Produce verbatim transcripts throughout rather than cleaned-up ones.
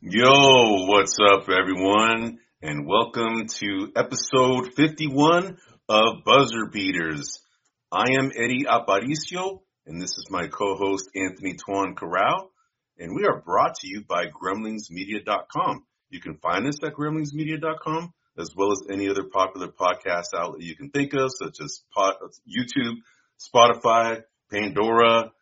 Yo, what's up, everyone? And welcome to episode fifty-one of Buzzer Beaters. I am Eddie Aparicio, and this is my co-host Anthony Tuan Corral, and we are brought to you by gremlings media dot com. You can find us at gremlings media dot com, as well as any other popular podcast outlet you can think of, such as pod, YouTube, Spotify, Pandora,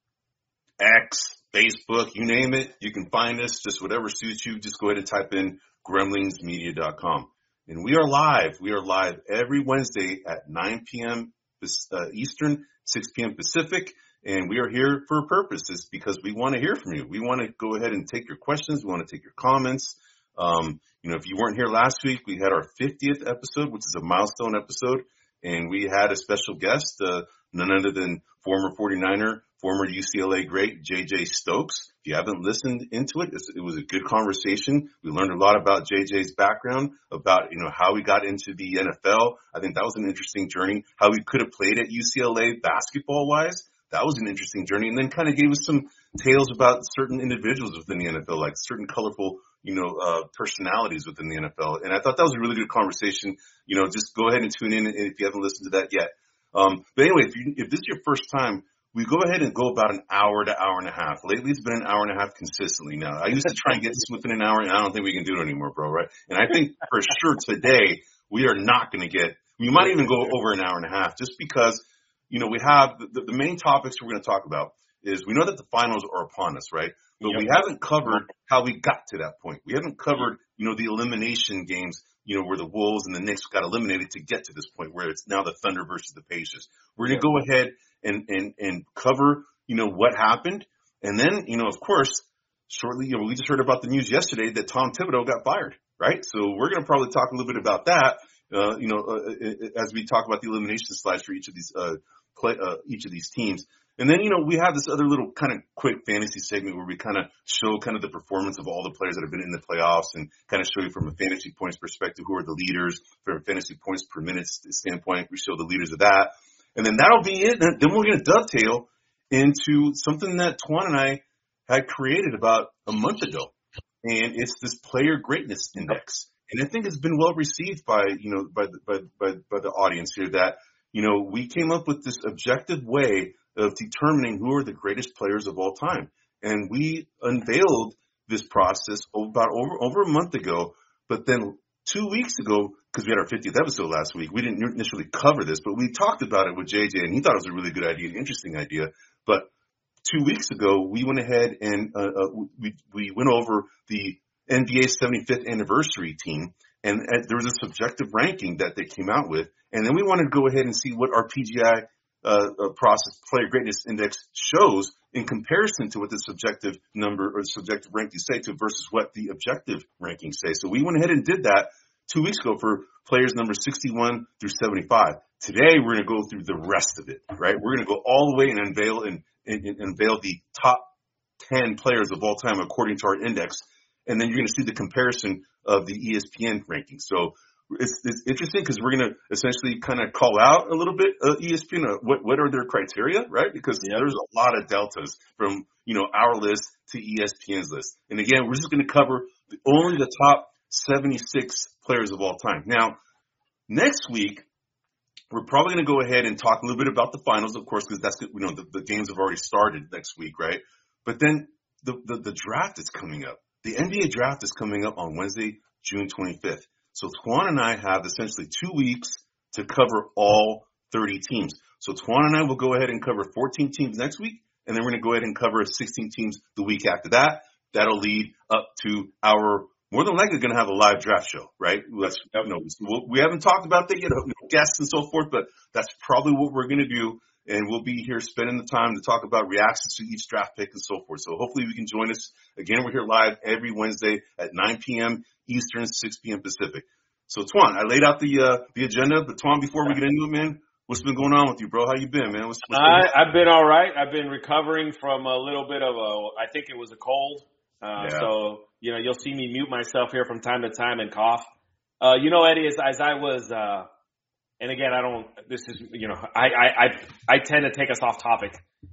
X, Facebook, you name it, you can find us. Just whatever suits you, just go ahead and type in gremlings media dot com. And we are live. We are live every Wednesday at nine p.m. Eastern, six p.m. Pacific. And we are here for a purpose. It's because we want to hear from you. We want to go ahead and take your questions. We want to take your comments. Um, you know, if you weren't here last week, we had our fiftieth episode, which is a milestone episode. And we had a special guest, uh, none other than former forty-niner, former U C L A great, J J Stokes. If you haven't listened into it, it was a good conversation. We learned a lot about J J's background, about, you know, how he got into the N F L. I think that was an interesting journey. How he could have played at U C L A basketball-wise. That was an interesting journey. And then kind of gave us some tales about certain individuals within the N F L, like certain colorful, you know, uh, personalities within the N F L. And I thought that was a really good conversation. You know, just go ahead and tune in if you haven't listened to that yet. Um, but anyway, if you, if this is your first time, we go ahead and go about an hour to hour and a half. Lately, it's been an hour and a half consistently now. I used to try and get this within an hour, and I don't think we can do it anymore, bro, right? And I think for sure today, we are not going to get, we might even go over an hour and a half just because, you know, we have the, the main topics we're going to talk about is we know that the finals are upon us, right? But yep. we haven't covered how we got to that point. We haven't covered, you know, the elimination games, you know, where the Wolves and the Knicks got eliminated to get to this point where it's now the Thunder versus the Pacers. We're going to go ahead and, and, and cover, you know, what happened. And then, you know, of course, shortly, you know, we just heard about the news yesterday that Tom Thibodeau got fired, right? So we're going to probably talk a little bit about that, uh, you know, uh, as we talk about the elimination slides for each of these, uh, play, uh, each of these teams. And then, you know, we have this other little kind of quick fantasy segment where we kind of show kind of the performance of all the players that have been in the playoffs and kind of show you from a fantasy points perspective who are the leaders, from a fantasy points per minute standpoint. We show the leaders of that. And then that'll be it. Then we're going to dovetail into something that Tuan and I had created about a month ago. And it's this player greatness index. And I think it's been well received by, you know, by the, by, by, by the audience here that, you know, we came up with this objective way of determining who are the greatest players of all time. And we unveiled this process about over, over a month ago, but then two weeks ago, because we had our fiftieth episode last week, we didn't initially cover this, but we talked about it with J J, and he thought it was a really good idea, an interesting idea. But two weeks ago, we went ahead and uh, uh, we, we went over the N B A seventy-fifth anniversary team, and uh, there was a subjective ranking that they came out with. And then we wanted to go ahead and see what our P G I Uh, uh, process player greatness index shows in comparison to what the subjective number or subjective rankings say to versus what the objective rankings say. So we went ahead and did that two weeks ago for players number sixty-one through seventy-five. Today we're going to go through the rest of it, right? We're going to go all the way and unveil and, and, and unveil the top ten players of all time according to our index. And then you're going to see the comparison of the E S P N rankings. So It's, it's interesting because we're going to essentially kind of call out a little bit uh, E S P N. Uh, what, what are their criteria, right? Because yep. there's a lot of deltas from, you know, our list to E S P N's list. And again, we're just going to cover the, only the top seventy-six players of all time. Now, next week, we're probably going to go ahead and talk a little bit about the finals, of course, because that's, you know, the, the games have already started next week, right? But then the, the, the draft is coming up. The N B A draft is coming up on Wednesday, June twenty-fifth. So Tuan and I have essentially two weeks to cover all thirty teams. So Tuan and I will go ahead and cover fourteen teams next week, and then we're going to go ahead and cover sixteen teams the week after that. That'll lead up to our, more than likely going to have a live draft show, right? Let's, you know, we haven't talked about that yet, guests and so forth, but that's probably what we're going to do. And we'll be here spending the time to talk about reactions to each draft pick and so forth. So hopefully we can join us. Again, we're here live every Wednesday at nine p.m. Eastern, six p.m. Pacific. So, Tuan, I laid out the uh, the agenda, but Tuan, before we get into it, man, what's been going on with you, bro? How you been, man? What's, what's I, I've been all right. I've been recovering from a little bit of a, I think it was a cold. Uh, yeah. So, you know, you'll see me mute myself here from time to time and cough. Uh, you know, Eddie, as, as I was, uh, and again, I don't, this is, you know, I, I, I, I tend to take us off topic.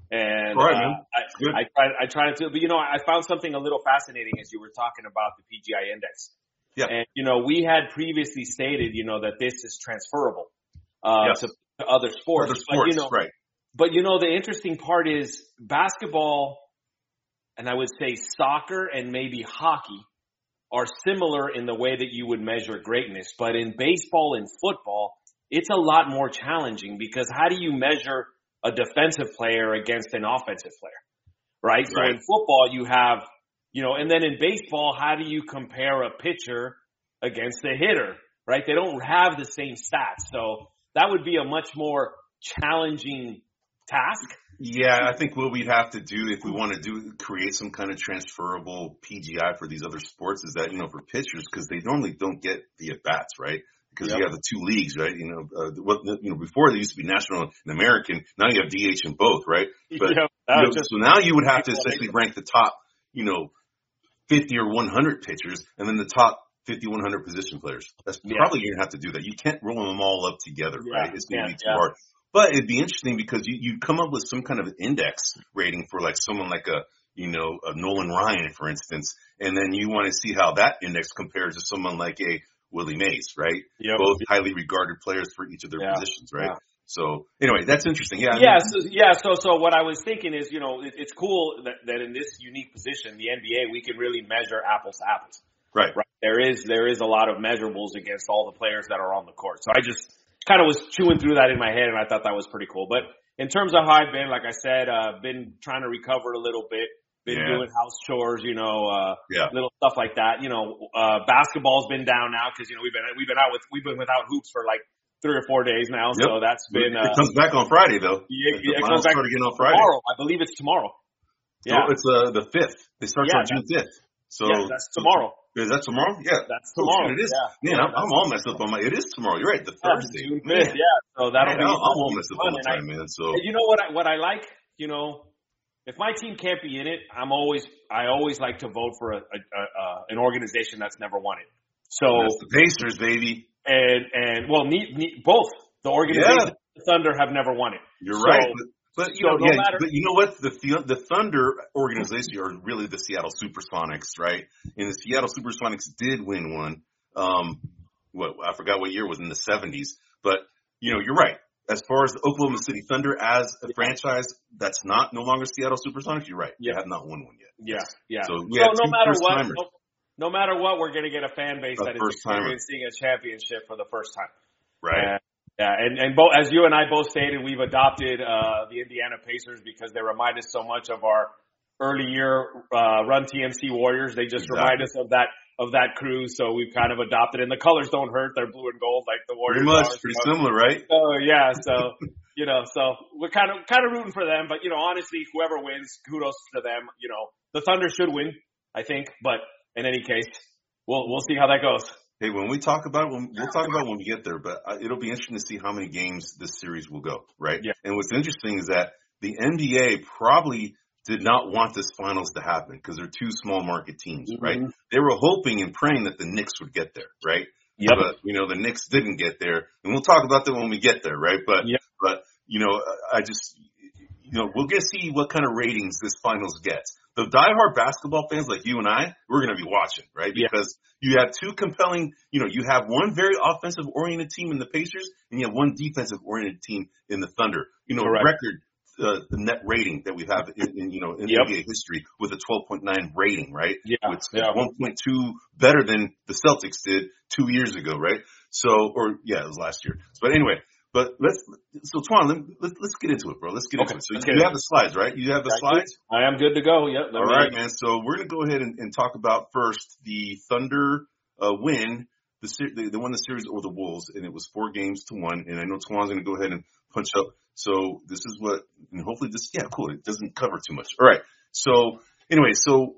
And All right, uh, man. I, I try, I try to, but you know, I found something a little fascinating as you were talking about the P G I Index. Yeah. And you know, we had previously stated, you know, that this is transferable uh, yes. to, to other sports. Other sports, but, you know, right? But you know, the interesting part is basketball, and I would say soccer and maybe hockey are similar in the way that you would measure greatness. But in baseball and football, it's a lot more challenging because how do you measure a defensive player against an offensive player, right? So right. in football, you have, you know, and then in baseball, how do you compare a pitcher against a hitter, right? They don't have the same stats. So that would be a much more challenging task. Yeah, I think what we'd have to do if we want to do create some kind of transferable P G I for these other sports is that, you know, for pitchers, because they normally don't get the at-bats, right? Because yep. you have the two leagues, right? You know, uh, what, you know, before they used to be national and American. Now you have D H in both, right? But yep. you know, so now you would have to essentially rank the top, you know, fifty or one hundred pitchers, and then the top fifty, one hundred position players. That's yeah. probably you're gonna have to do that. You can't roll them all up together, yeah. right? It's gonna yeah. be too yeah. hard. But it'd be interesting because you you come up with some kind of index rating for like someone like a you know a Nolan Ryan, for instance, and then you want to see how that index compares to someone like a Willie Mays, right? Yep. Both highly regarded players for each of their yeah. positions, right? Yeah. So anyway, that's interesting. Yeah. Yeah. I mean, so, yeah. So, so what I was thinking is, you know, it, it's cool that, that in this unique position, the N B A, we can really measure apples to apples. Right. Right. There is, there is a lot of measurables against all the players that are on the court. So I just kind of was chewing through that in my head and I thought that was pretty cool. But in terms of how I've been, like I said, uh, been trying to recover a little bit, been yeah. doing house chores, you know, uh, yeah. little stuff like that. You know, uh, basketball's been down now because, you know, we've been, we've been out with, we've been without hoops for like three or four days now. Yep. So that's been, it uh, comes back on Friday though. Yeah, the it comes back again on Friday. Tomorrow. I believe it's tomorrow. Yeah. No, it's, uh, the fifth. It starts yeah, on June fifth. So yeah, that's tomorrow. Is that tomorrow? Yeah. That's tomorrow. Oh, it is. Yeah. Man, I'm, I'm all messed up on my, it is tomorrow. You're right. The Thursday. Yeah, June fifth. Yeah. So that'll man, be, I'm all messed up all the time, I, man. So, you know what I, what I like, you know, if my team can't be in it, I'm always, I always like to vote for a, a, a, a an organization that's never won it. So that's the Pacers, baby. And, and well, ne- ne- both the organization yeah. and the Thunder have never won it. You're so, right. But, but you so know, no yeah, matter, but you know what? The the Thunder organization are really the Seattle Supersonics, right? And the Seattle Supersonics did win one. Um, what I forgot what year it was in the seventies. But you know, you're right. As far as the Oklahoma City Thunder as a yeah. franchise, that's not no longer Seattle Supersonics. You're right. Yeah. They have not won one yet. Yeah, yeah. So, we so have no two matter what, timers. no, no matter what, we're going to get a fan base a that is experiencing timer. a championship for the first time. Right. And, yeah, and and both, as you and I both stated, we've adopted uh, the Indiana Pacers because they remind us so much of our early year uh, Run T M C Warriors. They just exactly. remind us of that of that crew. So we've kind of adopted, and the colors don't hurt; they're blue and gold like the Warriors. Pretty much, are, pretty so. similar, right? So yeah, so you know, so we're kind of kind of rooting for them. But you know, honestly, whoever wins, kudos to them. You know, the Thunder should win, I think. But in any case, we'll we'll see how that goes. Hey, when we talk about it, when, we'll talk about it when we get there, but it'll be interesting to see how many games this series will go, right? Yeah. And what's interesting is that the N B A probably did not want this finals to happen because they're two small market teams, mm-hmm. right? They were hoping and praying that the Knicks would get there, right? Yep. But, you know, the Knicks didn't get there, and we'll talk about that when we get there, right? But, yep. but you know, I just, you know, we'll get to see what kind of ratings this finals gets. The diehard basketball fans like you and I, we're going to be watching, right? Because yeah. you have two compelling, you know, you have one very offensive oriented team in the Pacers and you have one defensive oriented team in the Thunder. You know, Correct. record uh, the net rating that we have in, in you know, in yep. N B A history with a twelve point nine rating, right? Yeah. Which yeah. is one point two better than the Celtics did two years ago, right? So, or yeah, it was last year. But anyway, But let's, so Twan, let, let's, let's get into it, bro. Let's get okay, into it. So you have the slides, right? You have the right. slides? I am good to go. Yep. All right, man. So we're going to go ahead and, and talk about first the Thunder uh, win, the, the, the won the series over the Wolves, and it was four games to one. And I know Twan's going to go ahead and punch up. So this is what, and hopefully this, yeah, cool. It doesn't cover too much. All right. So anyway, so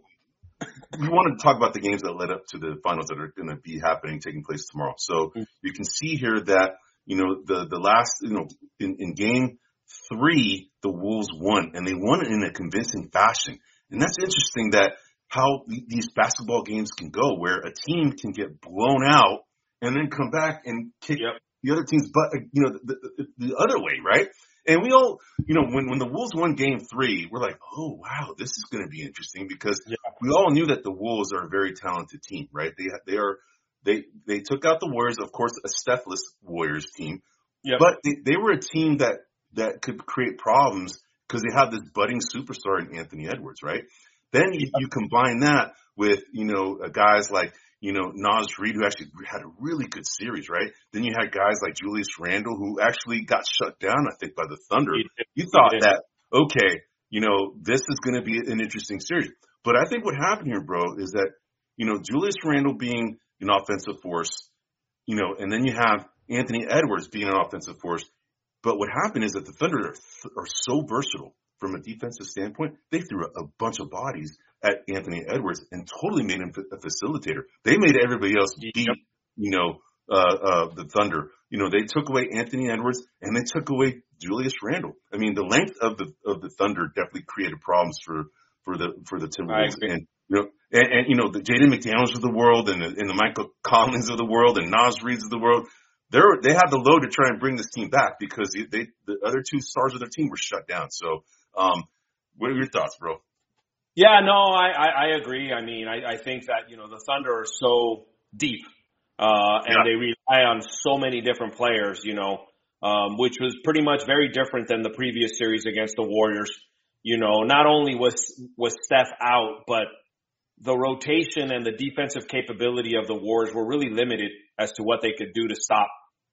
we wanted to talk about the games that led up to the finals that are going to be happening, taking place tomorrow. So mm-hmm. you can see here that, you know, the, the last, you know, in, in game three, the Wolves won, and they won it in a convincing fashion. And that's interesting that how these basketball games can go, where a team can get blown out and then come back and kick yep. the other team's butt, you know, the, the, the other way, right? And we all, you know, when, when the Wolves won game three, we're like, oh, wow, this is going to be interesting because yeah. we all knew that the Wolves are a very talented team, right? They, they are, they, they took out the Warriors, of course, a Stephless Warriors team, yep. but they, they were a team that, that could create problems because they have this budding superstar in Anthony Edwards, right? Then you, you combine that with, you know, guys like, you know, Naz Reid, who actually had a really good series, right? Then you had guys like Julius Randle, who actually got shut down, I think, by the Thunder. You thought that, okay, you know, this is going to be an interesting series. But I think what happened here, bro, is that, you know, Julius Randle being an offensive force, you know, and then you have Anthony Edwards being an offensive force. But what happened is that the Thunder are, are so versatile from a defensive standpoint. They threw a, a bunch of bodies at Anthony Edwards and totally made him a facilitator. They made everybody else beat, yep. you know, uh, uh, the Thunder. You know, they took away Anthony Edwards and they took away Julius Randle. I mean, the length of the of the Thunder definitely created problems for, for the for the Timberwolves. And you know, and, and you know, the Jaden McDaniels of the world and the, and the Michael Collins of the world and Naz Reids of the world. They're they have the load to try and bring this team back because they, they the other two stars of their team were shut down. So, um, what are your thoughts, bro? Yeah, no, I, I, I agree. I mean, I, I think that, you know, the Thunder are so deep, uh, and yeah. they rely on so many different players, you know, um, which was pretty much very different than the previous series against the Warriors. You know, not only was, was Steph out, but the rotation and the defensive capability of the Warriors were really limited as to what they could do to stop,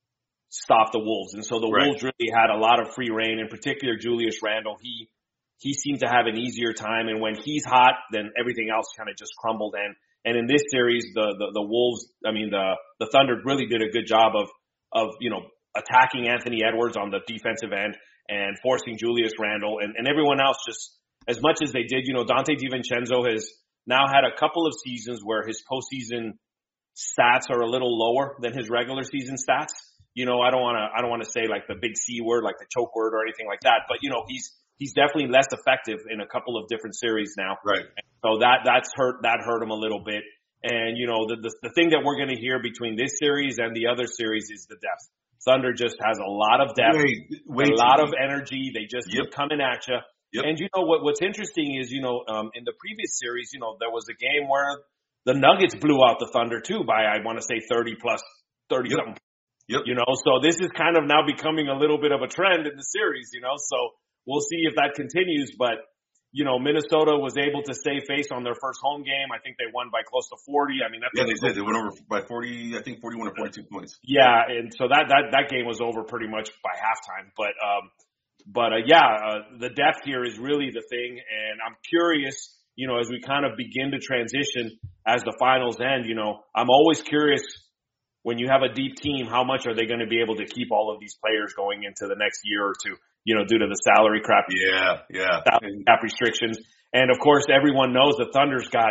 stop the Wolves. And so the right. Wolves really had a lot of free reign, in particular Julius Randle. He, He seemed to have an easier time, and when he's hot, then everything else kind of just crumbled. And and in this series, the, the the Wolves, I mean the the Thunder really did a good job of of you know attacking Anthony Edwards on the defensive end and forcing Julius Randle and, and everyone else just as much as they did. You know, Dante DiVincenzo has now had a couple of seasons where his postseason stats are a little lower than his regular season stats. You know, I don't want to I don't want to say like the big C word, like the choke word or anything like that, but you know he's. He's definitely less effective in a couple of different series now. Right. So that, that's hurt, that hurt him a little bit. And, you know, the, the, the thing that we're going to hear between this series and the other series is the depth. Thunder just has a lot of depth, wait, wait, a lot of energy. They just yep. keep coming at you. Yep. And, you know, what, what's interesting is, you know, um, in the previous series, you know, there was a game where the Nuggets blew out the Thunder too by, I want to say thirty plus, thirty yep. something. Yep. You know, so this is kind of now becoming a little bit of a trend in the series, you know, so. We'll see if that continues, but, you know, Minnesota was able to save face on their first home game. I think they won by close to forty. I mean, that's yeah, they did. They went over by forty, I think forty-one or forty-two points. Yeah, and so that, that, that game was over pretty much by halftime. But, um, but, uh, yeah, uh, the depth here is really the thing. And I'm curious, you know, as we kind of begin to transition as the finals end, you know, I'm always curious when you have a deep team, how much are they going to be able to keep all of these players going into the next year or two? You know, due to the salary crap, yeah, yeah, salary cap restrictions, and of course, everyone knows the Thunder's got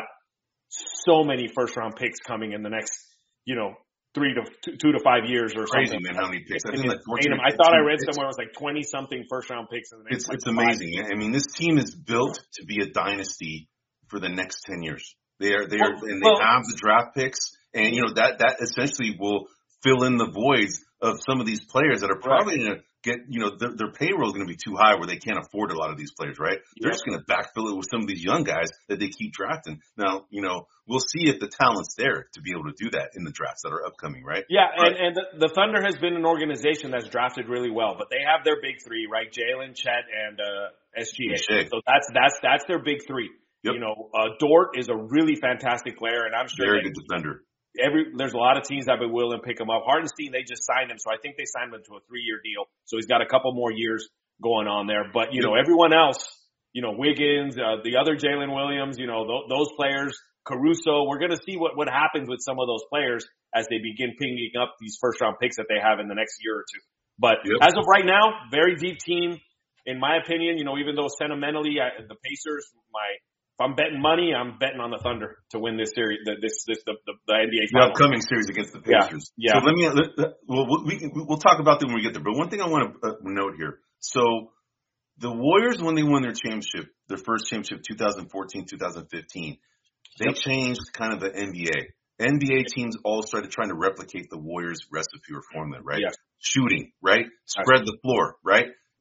so many first round picks coming in the next, you know, three to two, two to five years or Crazy, something. Man, how many picks? I, think like I thought I read somewhere it was like twenty something first round picks in the next. It's like it's amazing. I mean, this team is built to be a dynasty for the next ten years. They are, they are, well, and they well, have the draft picks, and you know that that essentially will fill in the voids of some of these players that are probably right. going to get, you know, their, their payroll is going to be too high where they can't afford a lot of these players, right? Yeah. They're just going to backfill it with some of these young guys that they keep drafting. Now, you know, we'll see if the talent's there to be able to do that in the drafts that are upcoming, right? Yeah, but, and, and the, the Thunder has been an organization that's drafted really well, but they have their big three, right? Jalen, Chet, and uh, S G A. So that's that's that's their big three. Yep. You know, uh, Dort is a really fantastic player, and I'm sure very that good defender. Every there's a lot of teams that would be willing to pick him up. Hardenstein, they just signed him, so I think they signed him to a three-year deal. So he's got a couple more years going on there. But you yep. know, everyone else, you know, Wiggins, uh, the other Jalen Williams, you know, th- those players, Caruso. We're going to see what what happens with some of those players as they begin picking up these first-round picks that they have in the next year or two. But yep. as of right now, very deep team, in my opinion. You know, even though sentimentally, I, the Pacers, my If I'm betting money, I'm betting on the Thunder to win this series, this, this, the, the, the N B A the upcoming series against the Pacers. Yeah. yeah. So let me, let, well, we can, we'll talk about them when we get there. But one thing I want to uh, note here. So the Warriors, when they won their championship, their first championship, twenty fourteen, twenty fifteen, they yep. changed kind of the N B A. N B A teams all started trying to replicate the Warriors recipe or formula, right? Yeah. Shooting, right? Spread the floor, right?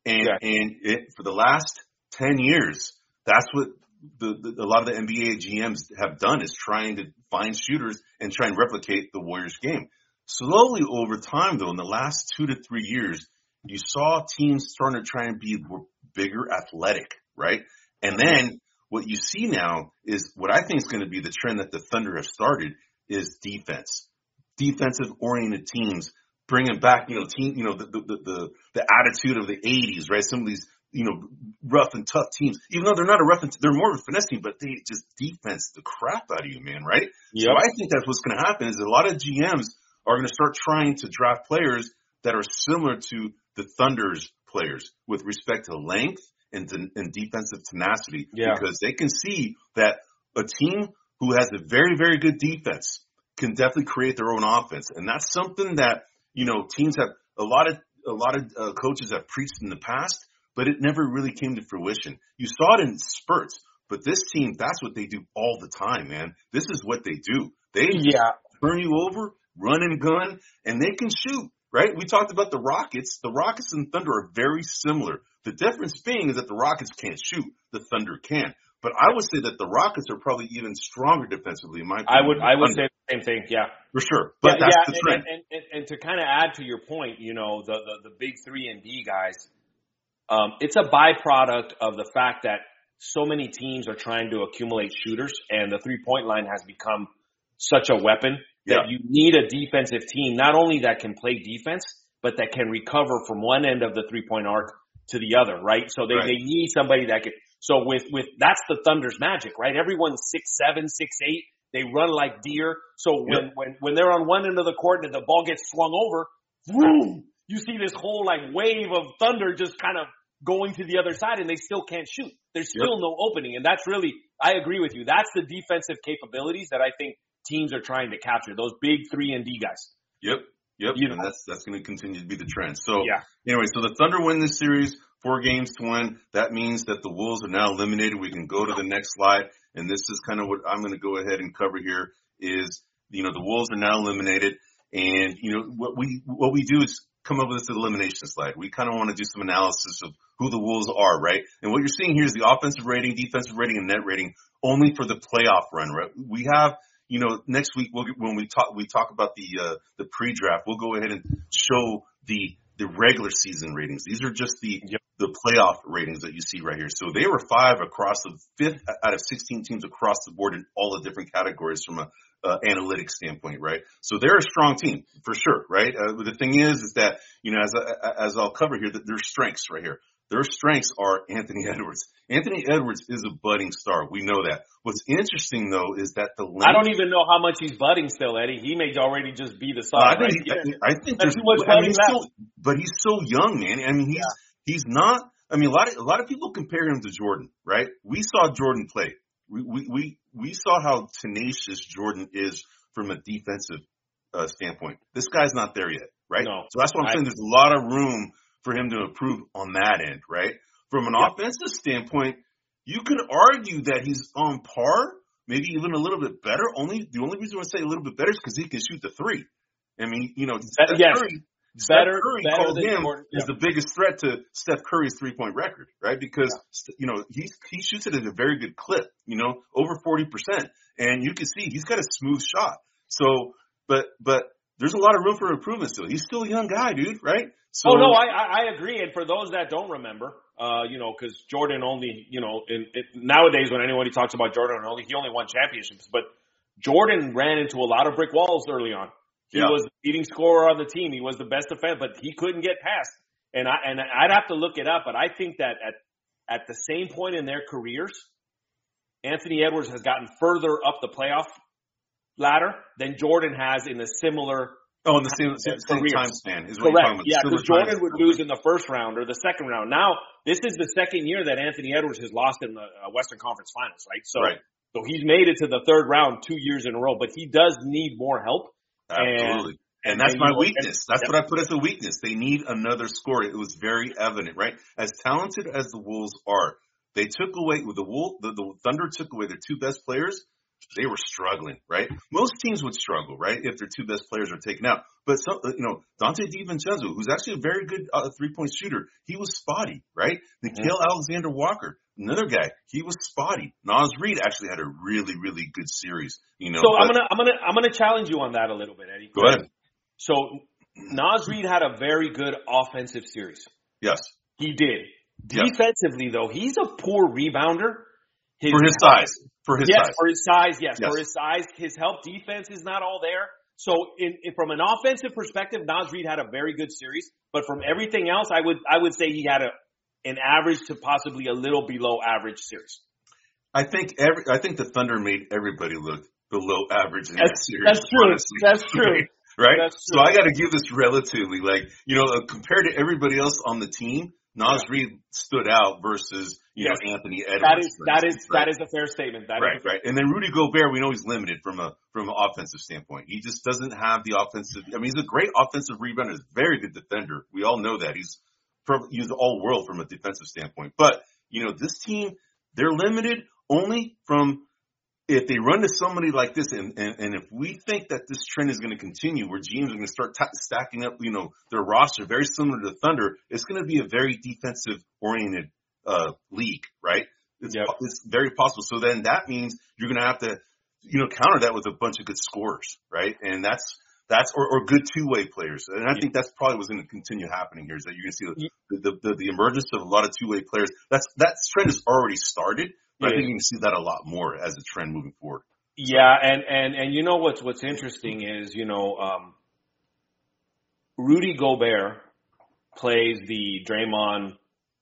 And, yeah. and it, for the last ten years, that's what the, the, a lot of the N B A G Ms have done, is trying to find shooters and try and replicate the Warriors game. Slowly over time, though, in the last two to three years, you saw teams starting to try and be bigger, athletic, right? And then what you see now is what I think is going to be the trend that the Thunder have started is defense. Defensive-oriented teams bringing back, you know, team, you know, the, the, the, the attitude of the eighties, right? Some of these, you know, rough and tough teams, even though they're not a rough and, t- they're more of a finesse team, but they just defense the crap out of you, man, right? Yep. So I think that's what's going to happen is a lot of G Ms are going to start trying to draft players that are similar to the Thunder's players with respect to length and, and defensive tenacity, yeah. because they can see that a team who has a very, very good defense can definitely create their own offense. And that's something that, you know, teams have a lot of, a lot of uh, coaches have preached in the past, but it never really came to fruition. You saw it in spurts, but this team, that's what they do all the time, man. This is what they do. They yeah. turn you over, run and gun, and they can shoot, right? We talked about the Rockets. The Rockets and Thunder are very similar. The difference being is that the Rockets can't shoot. The Thunder can. But I would say that the Rockets are probably even stronger defensively. In my opinion, I would, I would say the same thing. Yeah, for sure. But yeah, that's yeah, the trend. And, and, and, and to kind of add to your point, you know, the, the, the big three and D guys, um, it's a byproduct of the fact that so many teams are trying to accumulate shooters, and the three point line has become such a weapon that yeah. you need a defensive team, not only that can play defense, but that can recover from one end of the three point arc to the other, right? So they, right. they need somebody that can. So with, with, that's the Thunder's magic, right? Everyone's six, seven, six, eight. They run like deer. So when, yep. when, when they're on one end of the court and the ball gets swung over, boom, you see this whole like wave of Thunder just kind of going to the other side, and they still can't shoot. There's still yep. no opening. And that's really, I agree with you. That's the defensive capabilities that I think teams are trying to capture. Those big three and D guys. Yep. Yep. You know. And that's, that's going to continue to be the trend. So yeah. anyway, so the Thunder win this series. Four games to one. That means that the Wolves are now eliminated. We can go to the next slide. And this is kind of what I'm going to go ahead and cover here is, you know, the Wolves are now eliminated. And, you know, what we, what we do is come up with this elimination slide. We kind of want to do some analysis of who the Wolves are, right? And what you're seeing here is the offensive rating, defensive rating, and net rating only for the playoff run, right? We have, you know, next week we'll, when we talk, we talk about the, uh, the pre-draft, we'll go ahead and show the, the regular season ratings. These are just the, yep. the playoff ratings that you see right here. So they were five across the fifth out of sixteen teams across the board in all the different categories from a, uh, analytics standpoint, right? So they're a strong team for sure, right? Uh, the thing is, is that, you know, as, I, as I'll cover here, that their strengths right here. Their strengths are Anthony Edwards. Anthony Edwards is a budding star. We know that. What's interesting, though, is that the length, I don't even know how much he's budding still, Eddie. He may already just be the star. Uh, I think, right? he, I, I think there's, I mean, he's so, but he's so young, man. I mean, he's yeah. he's not. I mean, a lot of a lot of people compare him to Jordan, right? We saw Jordan play. We we we, we saw how tenacious Jordan is from a defensive uh, standpoint. This guy's not there yet, right? No, so that's what I'm I, saying. There's a lot of room for him to improve on that end, right? From an yep. offensive standpoint, you could argue that he's on par, maybe even a little bit better. Only the only reason I say a little bit better is because he can shoot the three. I mean, you know, Steph yes. Curry, better, Steph Curry better called him Jordan, as yep. the biggest threat to Steph Curry's three-point record, right? Because, yeah. you know, he he shoots it at a very good clip, you know, over forty percent. And you can see he's got a smooth shot. So, but, but there's a lot of room for improvement still. He's still a young guy, dude, right? So, oh, no, I, I agree. And for those that don't remember, uh, you know, because Jordan only, you know, in, in, nowadays when anybody talks about Jordan, only he only won championships. But Jordan ran into a lot of brick walls early on. He yeah. was the leading scorer on the team. He was the best defender, but he couldn't get past. And, I, and I'd have to look it up, but I think that at, at the same point in their careers, Anthony Edwards has gotten further up the playoff ladder than Jordan has in a similar Oh, in the same, same, same time span is what you're talking about. Yeah, because Jordan would lose in the first round or the second round. Now, this is the second year that Anthony Edwards has lost in the uh, Western Conference Finals, right? So, right. so he's made it to the third round two years in a row, but he does need more help. Absolutely. And, and that's and, my know, weakness. And, that's yeah. what I put as a weakness. They need another scorer. It was very evident, right? As talented as the Wolves are, they took away with the Wolf, the, the Thunder took away their two best players. they were struggling, right? Most teams would struggle, right, if their two best players are taken out. But, some, you know, Dante DiVincenzo, who's actually a very good uh, three-point shooter, he was spotty, right? Nickeil mm-hmm. Alexander-Walker, another guy, he was spotty. Naz Reid actually had a really, really good series, you know. So but, I'm gonna, I'm gonna, I'm gonna challenge you on that a little bit, Eddie. Go ahead. So Naz Reid had a very good offensive series. Yes. He did. Defensively, yes. though, he's a poor rebounder. His for his help, size. For his yes, size. for his size, yes, yes. For his size. His help defense is not all there. So in, in from an offensive perspective, Naz Reid had a very good series. But from everything else, I would I would say he had a an average to possibly a little below average series. I think every I think the Thunder made everybody look below average in that's, that series. That's true. Honestly. That's true. Right? That's true. So I got to give this relatively, like, you know, uh, compared to everybody else on the team, Naz yeah. Reid stood out versus, you yes. know, Anthony Edwards. That is, that instance, is, right? that is a fair statement. That right, is right. And then Rudy Gobert, we know he's limited from a, from an offensive standpoint. He just doesn't have the offensive, I mean, he's a great offensive rebounder. He's a very good defender. We all know that. He's probably, he's all world from a defensive standpoint. But, you know, this team, they're limited only from, if they run to somebody like this, and, and, and if we think that this trend is going to continue, where G Ms are going to start t- stacking up, you know, their roster very similar to the Thunder, it's going to be a very defensive-oriented uh, league, right? It's, yep. it's very possible. So then that means you're going to have to, you know, counter that with a bunch of good scorers, right? And that's that's or, or good two-way players. And I think that's probably what's going to continue happening here, is that you're going to see the, the, the, the emergence of a lot of two-way players. That's that trend has already started. But I think you can see that a lot more as a trend moving forward. Yeah, and, and, and you know what's what's interesting is, you know, um, Rudy Gobert plays the Draymond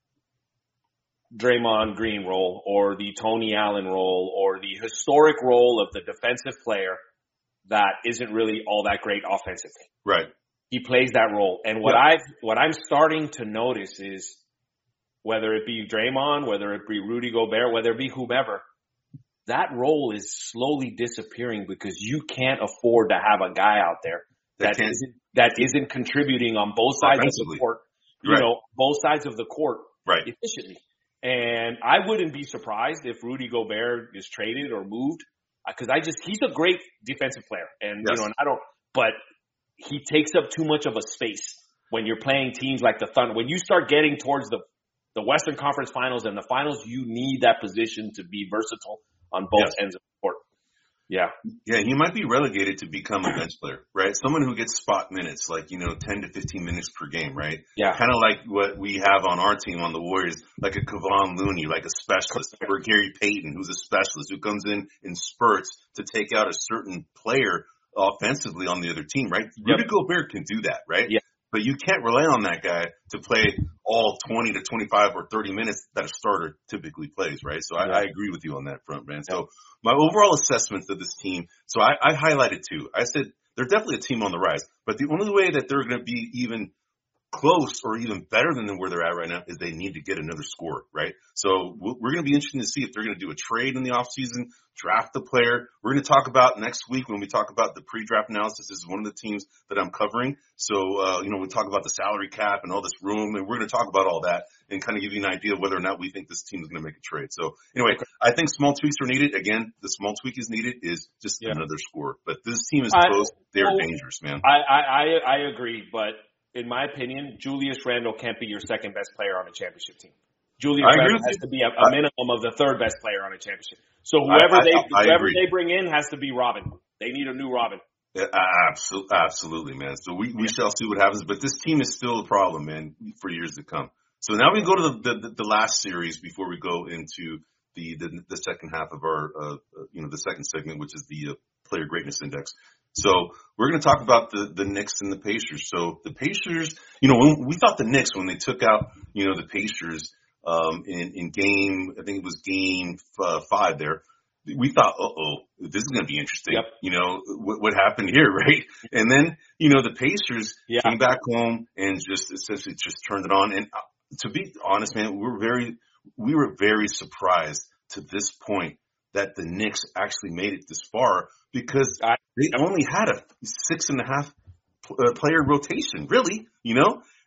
Draymond Green role, or the Tony Allen role, or the historic role of the defensive player that isn't really all that great offensively. Right. He plays that role. And what yeah. I've what I'm starting to notice is, whether it be Draymond, whether it be Rudy Gobert, whether it be whomever, that role is slowly disappearing because you can't afford to have a guy out there that isn't, that isn't contributing on both sides of the court, you right. know, both sides of the court right. efficiently. And I wouldn't be surprised if Rudy Gobert is traded or moved, because I just, he's a great defensive player. And, yes. you know, and I don't, but he takes up too much of a space when you're playing teams like the Thunder. When you start getting towards the The Western Conference Finals and the Finals, you need that position to be versatile on both yes. ends of the court. Yeah. Yeah, he might be relegated to become a bench player, right? Someone who gets spot minutes, like, you know, ten to fifteen minutes per game, right? Yeah. Kind of like what we have on our team on the Warriors, like a Kevon Looney, like a specialist, or Gary Payton, who's a specialist, who comes in in spurts to take out a certain player offensively on the other team, right? Yep. Rudy Gobert can do that, right? Yeah. But you can't rely on that guy to play all twenty to twenty-five or thirty minutes that a starter typically plays, right? So I, I agree with you on that front, man. So my overall assessment of this team, so I, I highlighted two. I said they're definitely a team on the rise, but the only way that they're going to be even close or even better than where they're at right now is they need to get another scorer, right? So we're going to be interested to see if they're going to do a trade in the offseason, draft the player. We're going to talk about next week when we talk about the pre-draft analysis. This is one of the teams that I'm covering. So, uh, you know, we talk about the salary cap and all this room, and we're going to talk about all that and kind of give you an idea of whether or not we think this team is going to make a trade. So anyway, I think small tweaks are needed. Again, the small tweak is needed is just yeah. another scorer. But this team is close. I, They're well, dangerous, man. I, I, I agree, but in my opinion, Julius Randle can't be your second best player on a championship team. Julius Randle has to be a, a minimum of the third best player on a championship. So whoever I, I, they I whoever they bring in has to be Robin. They need a new Robin. Yeah, absolutely, absolutely, man. So we, we yeah. shall see what happens. But this team is still a problem, man, for years to come. So now we go to the the, the last series before we go into the the, the second half of our uh, you know the second segment, which is the uh, Player Greatness Index. So we're going to talk about the, the Knicks and the Pacers. So the Pacers, you know, when we thought the Knicks, when they took out, you know, the Pacers um, in, in game, I think it was game uh, five there, we thought, uh-oh, this is going to be interesting. Yep. You know, what, what happened here, right? And then, you know, the Pacers yeah. came back home and just essentially just turned it on. And to be honest, man, we were very, we were very surprised to this point that the Knicks actually made it this far, because they only had a six and a half player rotation, really, you know?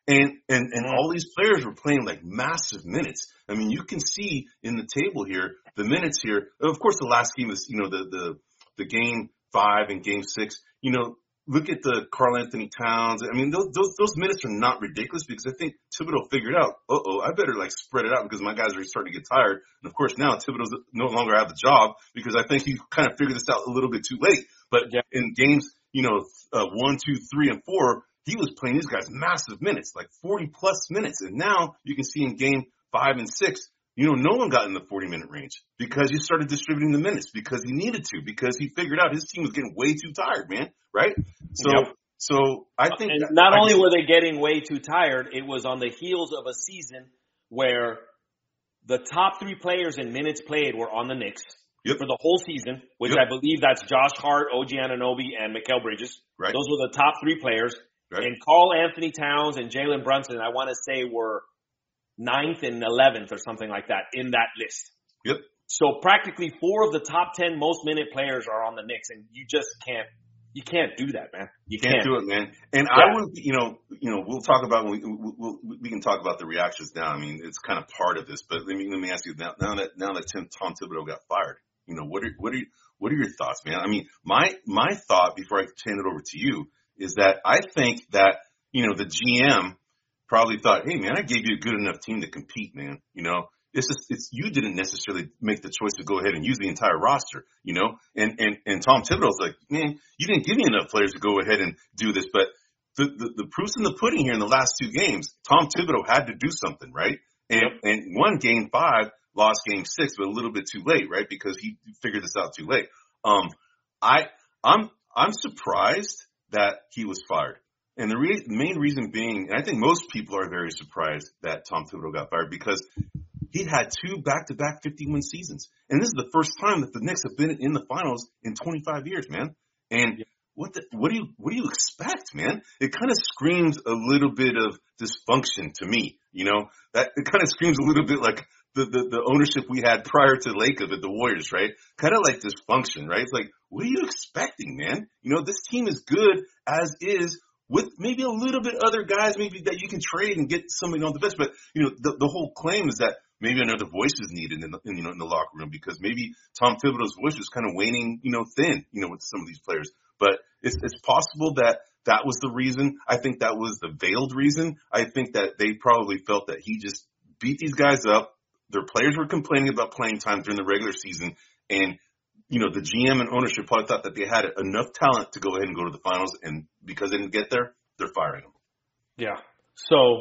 And, and, and all these players were playing like massive minutes. I mean, you can see in the table here, the minutes here. Of course, the last game is, you know, the, the, the game five and game six, you know, look at the Karl Anthony Towns. I mean, those, those, those minutes are not ridiculous because I think Thibodeau figured out, uh-oh, I better like spread it out because my guys are starting to get tired. And of course, now Thibodeau's no longer have the job because I think he kind of figured this out a little bit too late. But yeah. in games, you know, uh, one, two, three, and four, he was playing these guys massive minutes, like forty plus minutes. And now you can see in game five and six, you know, no one got in the forty minute range because he started distributing the minutes because he needed to, because he figured out his team was getting way too tired, man. Right? So, yep. so I think and that, not I only just, were they getting way too tired, it was on the heels of a season where the top three players in minutes played were on the Knicks. Yep. For the whole season, which yep. I believe that's Josh Hart, O G Anunoby, and Mikal Bridges. Right. Those were the top three players. Right. And Karl Anthony Towns and Jalen Brunson, I want to say, were ninth and eleventh or something like that in that list. Yep. So practically four of the top ten most minute players are on the Knicks, and you just can't, you can't do that, man. You can't, can't do it, man. And yeah. I would, you know, you know, we'll talk about we we'll, we can talk about the reactions now. I mean, it's kind of part of this, but let me let me ask you now. Now that now that Tim, Tom Thibodeau got fired, you know, what are what are what are your thoughts, man? I mean, my my thought before I turn it over to you is that I think that, you know, the G M probably thought, hey, man, I gave you a good enough team to compete, man. You know, it's just, it's, you didn't necessarily make the choice to go ahead and use the entire roster, you know, and, and, and Tom Thibodeau's like, man, you didn't give me enough players to go ahead and do this. But the, the, the proof's in the pudding here in the last two games. Tom Thibodeau had to do something, right? And, yep. and won game five, lost game six, but a little bit too late, right? Because he figured this out too late. Um, I, I'm, I'm surprised that he was fired. And the re- main reason being, and I think most people are very surprised that Tom Thibodeau got fired because he had two back-to-back fifty-win seasons. And this is the first time that the Knicks have been in the finals in twenty-five years, man. And what the, what do you, what do you expect, man? It kind of screams a little bit of dysfunction to me, you know, that it kind of screams a little bit like the, the, the ownership we had prior to Lacob at the Warriors, right? Kind of like dysfunction, right? It's like, what are you expecting, man? You know, this team is good as is, with maybe a little bit other guys maybe that you can trade and get somebody on the bench. But, you know, the, the whole claim is that maybe another voice is needed in the, in, you know, in the locker room because maybe Tom Thibodeau's voice is kind of waning, you know, thin, you know, with some of these players. But it's, it's possible that that was the reason. I think that was the veiled reason. I think that they probably felt that he just beat these guys up. Their players were complaining about playing time during the regular season. And, you know, the G M and ownership probably thought that they had enough talent to go ahead and go to the finals, and because they didn't get there, they're firing them. Yeah. So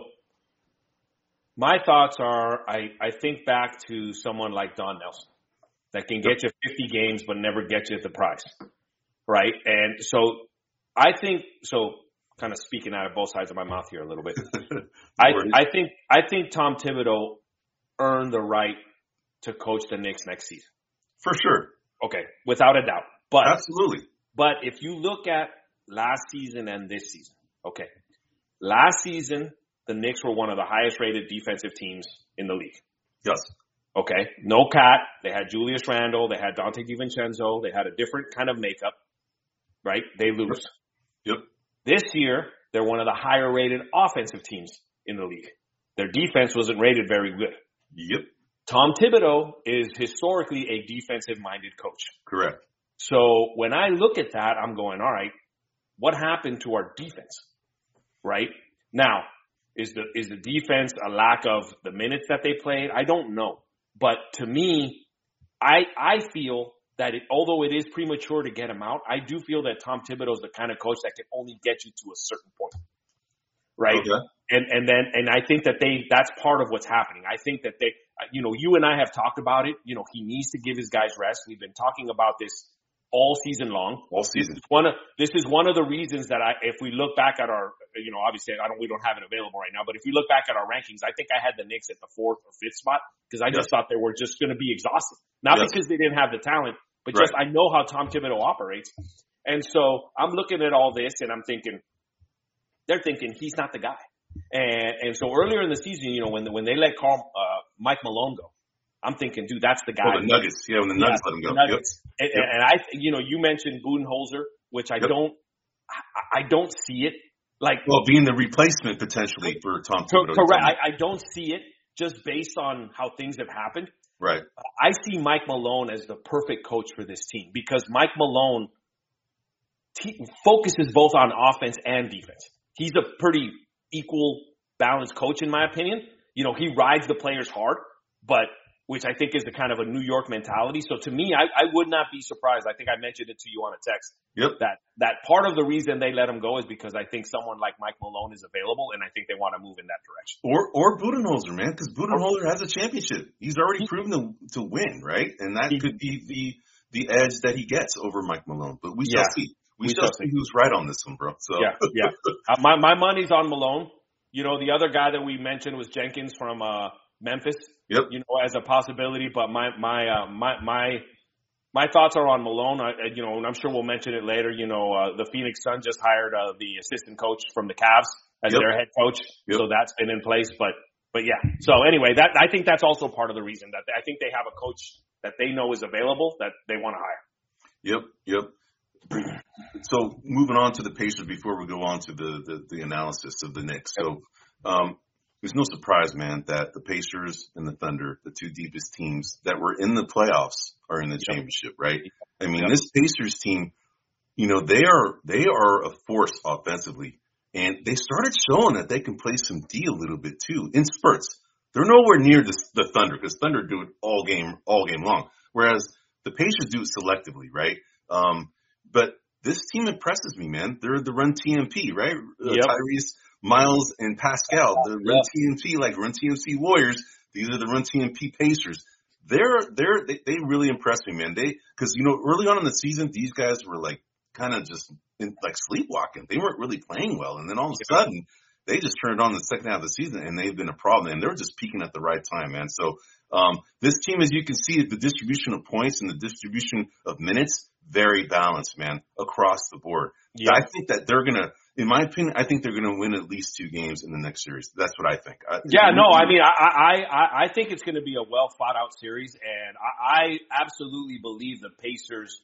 my thoughts are, I, I think back to someone like Don Nelson that can get you fifty games but never get you the prize, right? And so I think, so kind of speaking out of both sides of my mouth here a little bit, I, I think I think Tom Thibodeau earned the right to coach the Knicks next season. For sure. Okay, without a doubt. But absolutely. But if you look at last season and this season, okay, last season the Knicks were one of the highest rated defensive teams in the league. Yes. Okay, no Cat. They had Julius Randle. They had Dante DiVincenzo. They had a different kind of makeup, right? They lose. Yep. This year they're one of the higher rated offensive teams in the league. Their defense wasn't rated very good. Yep. Tom Thibodeau is historically a defensive-minded coach. Correct. So when I look at that, I'm going, all right, what happened to our defense? Right? Now, is the is the defense a lack of the minutes that they played? I don't know. But to me, I I feel that it, although it is premature to get him out, I do feel that Tom Thibodeau is the kind of coach that can only get you to a certain point. Right? Okay. And and then and I think that they that's part of what's happening. I think that they you know, you and I have talked about it. You know, he needs to give his guys rest. We've been talking about this all season long. All season. This is one of this is one of the reasons that I if we look back at our you know, obviously I don't we don't have it available right now, but if we look back at our rankings, I think I had the Knicks at the fourth or fifth spot because I just yes. thought they were just going to be exhausted. Not yes. because they didn't have the talent, but right. just I know how Tom Thibodeau operates. And so I'm looking at all this and I'm thinking they're thinking he's not the guy. And and so earlier in the season, you know, when the, when they let Karl, uh, Mike Malone go, I'm thinking, dude, that's the guy. Oh, the Nuggets, yeah, when the Nuggets yeah, let him go. Nuggets. Yep. And, yep. and I, you know, you mentioned Budenholzer, which I yep. don't, I, I don't see it. Like, well, being the replacement potentially for Tom Thibodeau. Correct. I, I don't see it just based on how things have happened. Right. I see Mike Malone as the perfect coach for this team because Mike Malone t- focuses both on offense and defense. He's a pretty equal, balanced coach, in my opinion. You know, he rides the players hard, but which I think is a kind of a New York mentality. So to me, I, I would not be surprised. I think I mentioned it to you on a text. Yep. That that part of the reason they let him go is because I think someone like Mike Malone is available, and I think they want to move in that direction. Or or Budenholzer, man, because Budenholzer has a championship. He's already he, proven to to win, right? And that he, could be the the edge that he gets over Mike Malone. But we shall yeah, see. We, we shall see who's right on this one, bro. So yeah, yeah. uh, my my money's on Malone. You know, the other guy that we mentioned was Jenkins from uh, Memphis. Yep. You know, as a possibility, but my my uh, my my my thoughts are on Malone. I, you know, and I'm sure we'll mention it later. You know, uh, the Phoenix Suns just hired uh, the assistant coach from the Cavs as yep. their head coach, yep. so that's been in place. But but yeah. So anyway, that I think that's also part of the reason that they, I think they have a coach that they know is available that they want to hire. Yep. Yep. So moving on to the Pacers before we go on to the the, the analysis of the Knicks. So. Um, There's no surprise, man, that the Pacers and the Thunder, the two deepest teams that were in the playoffs, are in the yep. championship, right? I mean, yep. this Pacers team, you know, they are they are a force offensively, and they started showing that they can play some D a little bit too in spurts. They're nowhere near the, the Thunder because Thunder do it all game all game long, whereas the Pacers do it selectively, right? Um, but this team impresses me, man. They're the Run T M P, right? Uh, yep. Tyrese, Miles, and Pascal, the Run yeah. T M P, like Run T M C Warriors. These are the Run T M P Pacers. They're they're they, they really impressed me, man. They because you know early on in the season, these guys were like kind of just in, like sleepwalking. They weren't really playing well, and then all of a sudden they just turned on the second half of the season, and they've been a problem. And they're just peaking at the right time, man. So um, this team, as you can see, the distribution of points and the distribution of minutes, very balanced, man, across the board. Yeah. I think that they're gonna. In my opinion, I think they're going to win at least two games in the next series. That's what I think. I, yeah, no, I mean, I, I, I think it's going to be a well thought out series, and I, I absolutely believe the Pacers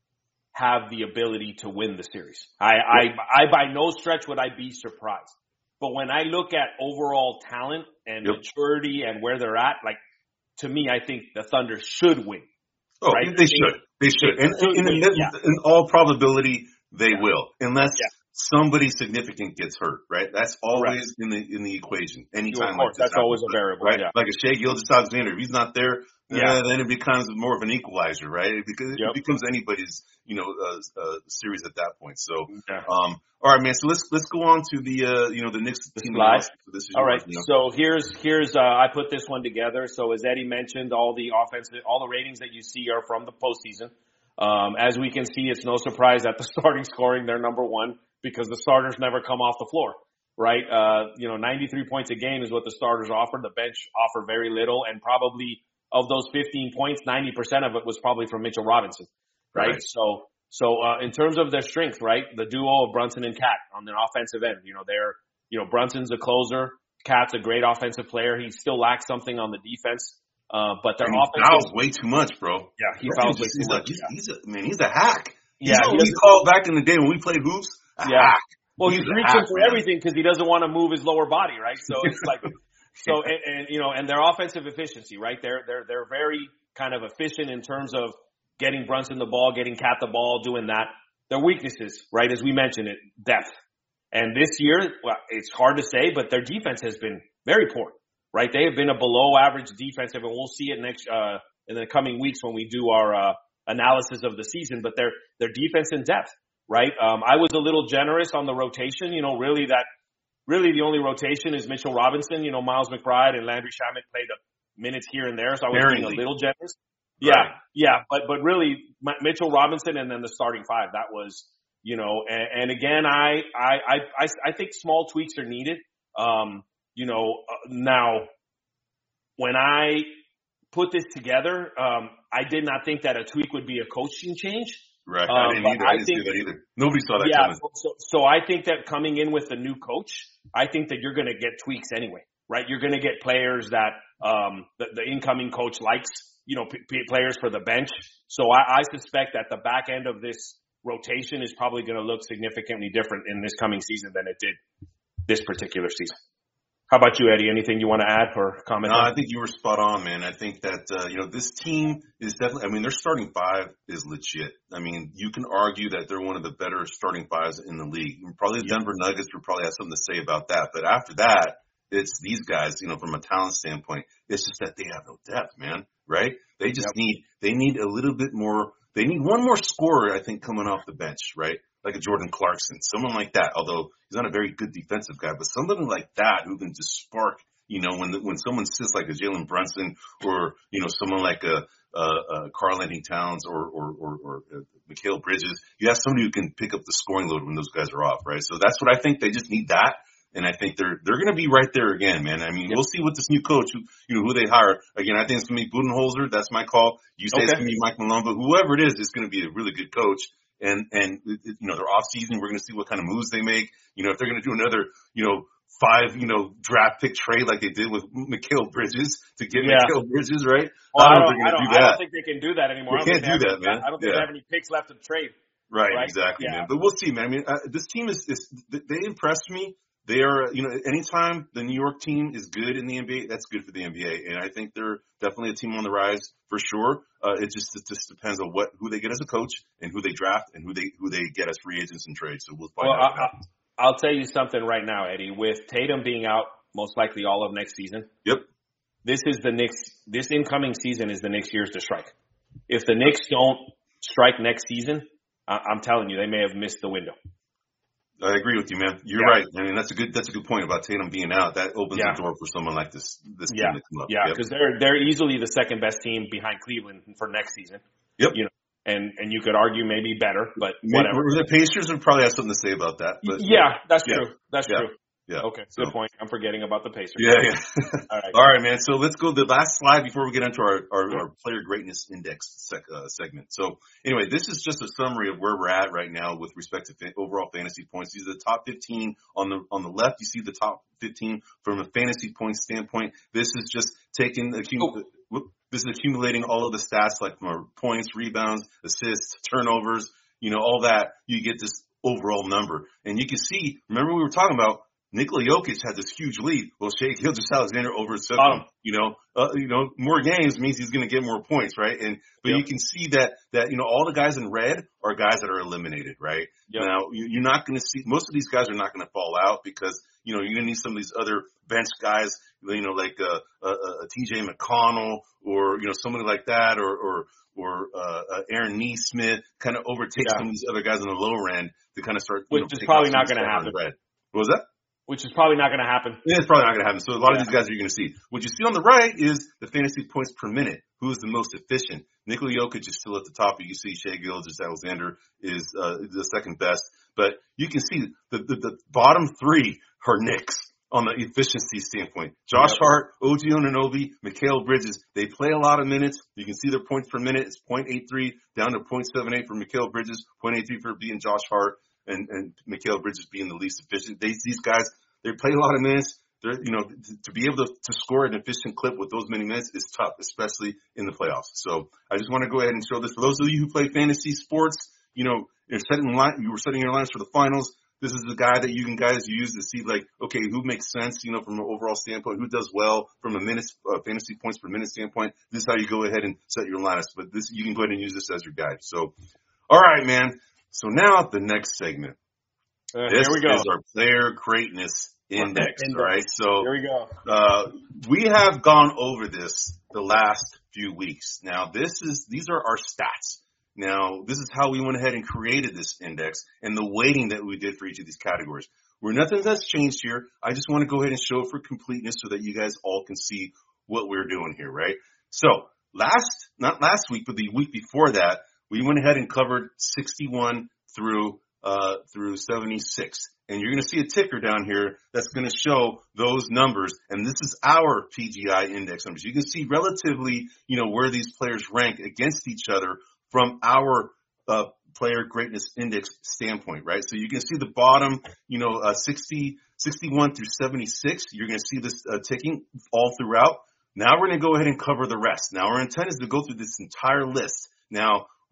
have the ability to win the series. I, yeah. I, I by no stretch would I be surprised. But when I look at overall talent and yep. maturity and where they're at, like to me, I think the Thunder should win. Oh, right? they should. They should. And in, in, in, yeah. in all probability, they yeah. will, unless. Yeah. Somebody significant gets hurt, right? That's always right. in the in the equation. Anytime, like this that's always a variable, right? Yeah. Like a Shai Gilgeous-Alexander, if he's not there, yeah. uh, then it becomes more of an equalizer, right? Because yep. it becomes anybody's, you know, uh, uh, series at that point. So, yeah. um, all right, man. So let's let's go on to the uh, you know, the Knicks team. Slide. This is all yours, right. You know? So here's here's uh, I put this one together. So as Eddie mentioned, all the offensive, all the ratings that you see are from the postseason. Um, as we can see, it's no surprise that the starting scoring, they're number one. Because the starters never come off the floor, right? Uh, you know, ninety-three points a game is what the starters offer. The bench offer very little, and probably of those fifteen points, ninety percent of it was probably from Mitchell Robinson, right? right. So, so uh, in terms of their strength, right, the duo of Brunson and Cat on their offensive end, you know, they're, you know, Brunson's a closer, Cat's a great offensive player. He still lacks something on the defense, uh, but their offense fouls way too much, bro. Yeah, he fouls way too much. He's, he's a, man, he's a hack. Yeah, you know what we called back in the day when we played hoops. Yeah. Hack. Well, he's, he's reaching for man. everything because he doesn't want to move his lower body, right? So it's like, so and, and you know, and their offensive efficiency, right? They're they're they're very kind of efficient in terms of getting Brunson the ball, getting Cat the ball, doing that. Their weaknesses, right? As we mentioned, it depth. And this year, well, it's hard to say, but their defense has been very poor, right? They have been a below average defensive, and we'll see it next uh in the coming weeks when we do our uh analysis of the season. But their their defense in depth. Right. Um, I was a little generous on the rotation. You know, really that, really the only rotation is Mitchell Robinson. You know, Miles McBride and Landry Shamet played minutes here and there, so I was being a little generous. Right. Yeah, yeah, but but really Mitchell Robinson and then the starting five. That was, you know, and, and again, I, I I I think small tweaks are needed. Um, you know, uh, now when I put this together, um, I did not think that a tweak would be a coaching change. Right. I didn't um, either. I, I didn't think, see that either. Nobody saw that yeah, coming. So, so I think that coming in with the new coach, I think that you're going to get tweaks anyway, right? You're going to get players that um, the, the incoming coach likes, you know, p- p- players for the bench. So I, I suspect that the back end of this rotation is probably going to look significantly different in this coming season than it did this particular season. How about you, Eddie? Anything you want to add or comment No, on? I think you were spot on, man. I think that, uh, you know, this team is definitely, I mean, their starting five is legit. I mean, you can argue that they're one of the better starting fives in the league. Probably the Denver Nuggets would probably have something to say about that. But after that, it's these guys, you know, from a talent standpoint, it's just that they have no depth, man, right? They just yep. need, they need a little bit more, they need one more scorer, I think, coming off the bench, right? Like a Jordan Clarkson, someone like that, although he's not a very good defensive guy, but somebody like that who can just spark, you know, when the, when someone sits like a Jalen Brunson or, you know, someone like a, a, a Karl-Anthony Towns or, or, or, or uh, Mikal Bridges, you have somebody who can pick up the scoring load when those guys are off, right? So that's what I think. They just need that. And I think they're, they're going to be right there again, man. I mean, yep. we'll see what this new coach, who, you know, who they hire. Again, I think it's going to be Budenholzer. That's my call. You say okay. it's going to be Mike Malone, but whoever it is, it's going to be a really good coach. And, and, you know, they're off season. We're going to see what kind of moves they make. You know, if they're going to do another, you know, five, you know, draft pick trade like they did with Mikal Bridges to get yeah. Mikal Bridges, right? Well, I, don't, I, don't, I, don't, do that. I don't think they can do that anymore. They can't do that, man. I don't think yeah. they have any picks left to trade. Right, right? exactly, yeah. man. But we'll see, man. I mean, uh, this team is, is, they impressed me. They are, you know, anytime the New York team is good in the N B A, that's good for the N B A. And I think they're definitely a team on the rise for sure. Uh, it just, it just depends on what, who they get as a coach and who they draft and who they, who they get as free agents and trades. So we'll find well, out. I, I'll tell you something right now, Eddie, with Tatum being out most likely all of next season. Yep. This is the Knicks, this incoming season is the Knicks' years to strike. If the Knicks don't strike next season, I, I'm telling you, they may have missed the window. I agree with you, man. You're yeah. right. I mean, that's a good, that's a good point about Tatum being out. That opens yeah. the door for someone like this, this yeah. team to come up. Yeah. Yep. Cause they're, they're easily the second best team behind Cleveland for next season. Yep. You know, and, and you could argue maybe better, but whatever. The Pacers would probably have something to say about that. But yeah, that's yeah. true. That's yeah. true. Yeah. Okay. Good so, point. I'm forgetting about the Pacers. Yeah. yeah. All right. All right, man. So let's go to the last slide before we get into our, our, our player greatness index sec, uh, segment. So anyway, this is just a summary of where we're at right now with respect to fa- overall fantasy points. These are the top fifteen on the, on the left. You see the top fifteen from a fantasy point standpoint. This is just taking, accum- oh. this is accumulating all of the stats like from points, rebounds, assists, turnovers, you know, all that. You get this overall number. And you can see, remember we were talking about Nikola Jokic had this huge lead. Well, Shai Gilgeous-Alexander overtook him. You know, uh, you know, more games means he's going to get more points, right? And but yep. you can see that that you know all the guys in red are guys that are eliminated, right? Yep. Now you, you're not going to see most of these guys are not going to fall out because you know you're going to need some of these other bench guys, you know, like uh, uh, uh, T J McConnell or you know somebody like that, or or or uh, uh, Aaron Nesmith kind of overtake yeah. some of these other guys on the lower end to kind of start. Which you know, is probably not going to happen. Red. What was that? Which is probably not going to happen. Yeah, it's probably not going to happen. So a lot yeah. of these guys are you're going to see. What you see on the right is the fantasy points per minute. Who is the most efficient? Nikola Jokic is still at the top. You see Shai Gilgeous-Alexander is uh, the second best. But you can see the, the, the bottom three are Knicks on the efficiency standpoint. Josh yep. Hart, O G Anunoby, Mikal Bridges. They play a lot of minutes. You can see their points per minute. It's point eight three down to point seven eight for Mikal Bridges, point eight three for being Josh Hart. And, and Mikal Bridges being the least efficient. They, these guys, they play a lot of minutes. They're, you know, to, to be able to, to score an efficient clip with those many minutes is tough, especially in the playoffs. So I just want to go ahead and show this. For those of you who play fantasy sports, you know, you're setting line, you were setting your lines for the finals. This is the guy that you can guys use to see like, okay, who makes sense, you know, from an overall standpoint, who does well from a minutes, uh, fantasy points per minute standpoint. This is how you go ahead and set your lineups, but this, you can go ahead and use this as your guide. So, all right, man. So now the next segment. Uh, this here we go. is our player greatness index, index. right? So here we go. Uh, we have gone over this the last few weeks. Now, this is these are our stats. Now, this is how we went ahead and created this index and the weighting that we did for each of these categories. Where nothing has changed here. I just want to go ahead and show it for completeness so that you guys all can see what we're doing here, right? So last, not last week, but the week before that, we went ahead and covered sixty-one through uh through seventy-six. And you're going to see a ticker down here that's going to show those numbers. And this is our P G I index numbers. You can see relatively, you know, where these players rank against each other from our uh player greatness index standpoint, right? So you can see the bottom, you know, uh sixty, sixty-one through seventy-six. You're going to see this uh, ticking all throughout. Now we're going to go ahead and cover the rest. Now our intent is to go through this entire list. Now,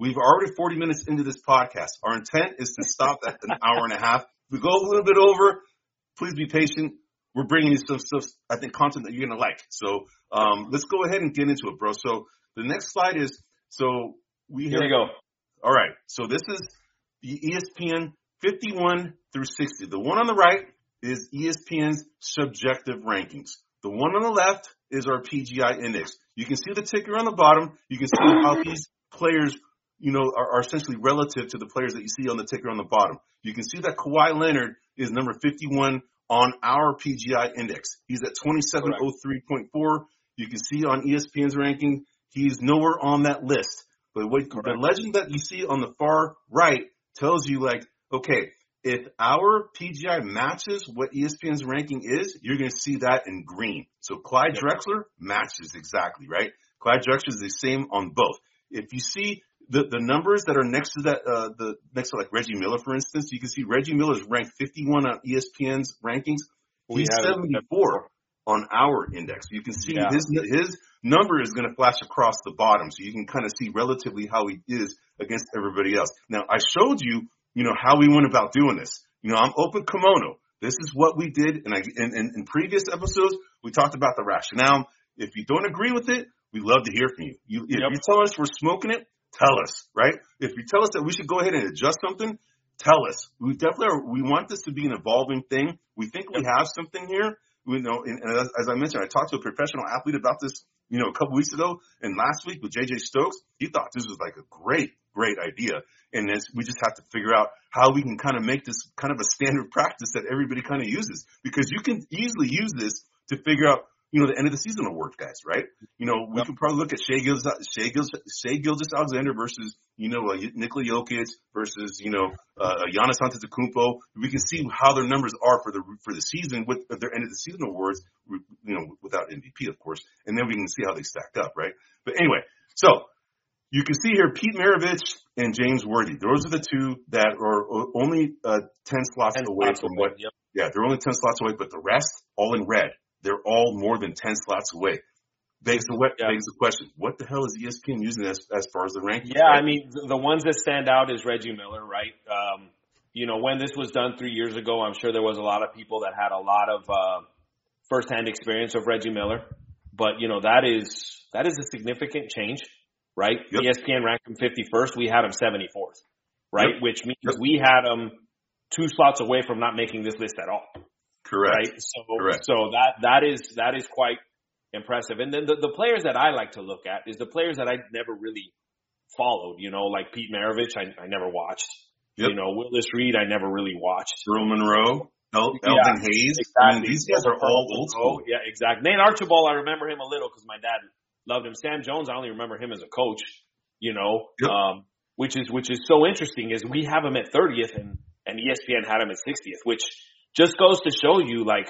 We've already forty minutes into this podcast. Our intent is to stop at an hour and a half. If we go a little bit over, please be patient. We're bringing you some stuff, I think, content that you're going to like. So um, let's go ahead and get into it, bro. So the next slide is, so we Here have, we go. All right. So this is the E S P N fifty-one through sixty. The one on the right is E S P N's subjective rankings. The one on the left is our P G I index. You can see the ticker on the bottom. You can see how these players, you know, are, are essentially relative to the players that you see on the ticker on the bottom. You can see that Kawhi Leonard is number fifty-one on our P G I index. He's at twenty-seven oh three point four. You can see on E S P N's ranking, he's nowhere on that list. But what, the legend that you see on the far right tells you, like, okay, if our P G I matches what E S P N's ranking is, you're going to see that in green. So Clyde yep. Drexler matches exactly, right? Clyde Drexler is the same on both. If you see the, the numbers that are next to that, uh, the next to like Reggie Miller, for instance, you can see Reggie Miller is ranked fifty-one on E S P N's rankings. He's seventy-four on our index. You can see yeah. his his number is going to flash across the bottom, so you can kind of see relatively how he is against everybody else. Now, I showed you, you know, how we went about doing this. You know, I'm open kimono. This is what we did, and I in, in, in previous episodes we talked about the rationale. If you don't agree with it, we love to hear from you. You if yep. you tell us we're smoking it, tell us, right? If you tell us that we should go ahead and adjust something, tell us. We definitely are, we want this to be an evolving thing. We think we have something here. We know, and, and as, as I mentioned, I talked to a professional athlete about this, you know, a couple weeks ago, and last week with J J Stokes, he thought this was like a great, great idea. And this, we just have to figure out how we can kind of make this kind of a standard practice that everybody kind of uses, because you can easily use this to figure out, you know, the end of the season award guys, right? You know, we yep. could probably look at Shai Gilgeous, Shai Gilgeous, Shai Gilgeous-Alexander versus, you know, uh, Nikola Jokic versus, you know, uh, Giannis Antetokounmpo. We can see how their numbers are for the for the season with their end of the season awards, you know, without M V P, of course, and then we can see how they stack up, right? But anyway, so you can see here Pete Maravich and James Worthy. Those are the two that are only uh, ten slots ten away slots from away. what. Yep. Yeah, they're only ten slots away, but the rest all in red. They're all more than ten slots away. Begs the, yeah. begs the question, what the hell is E S P N using as, as far as the rankings? Yeah, right? I mean, the ones that stand out is Reggie Miller, right? Um, you know, when this was done three years ago, I'm sure there was a lot of people that had a lot of uh, firsthand experience of Reggie Miller. But, you know, that is that is a significant change, right? Yep. E S P N ranked him fifty-first. We had him seventy-fourth, right? Yep. Which means yep. we had him two slots away from not making this list at all. Correct. Right. So, Correct. so that, that is, that is quite impressive. And then the, the players that I like to look at is the players that I never really followed, you know, like Pete Maravich, I, I never watched, yep. you know, Willis Reed, I never really watched. Earl Monroe, El- yeah, Elvin Hayes. Exactly. I mean, these guys are all old school. Oh, yeah, exactly. Nate Archibald, I remember him a little because my dad loved him. Sam Jones, I only remember him as a coach, you know, yep. um, which is, which is so interesting is we have him at thirtieth and, and E S P N had him at sixtieth, which just goes to show you, like,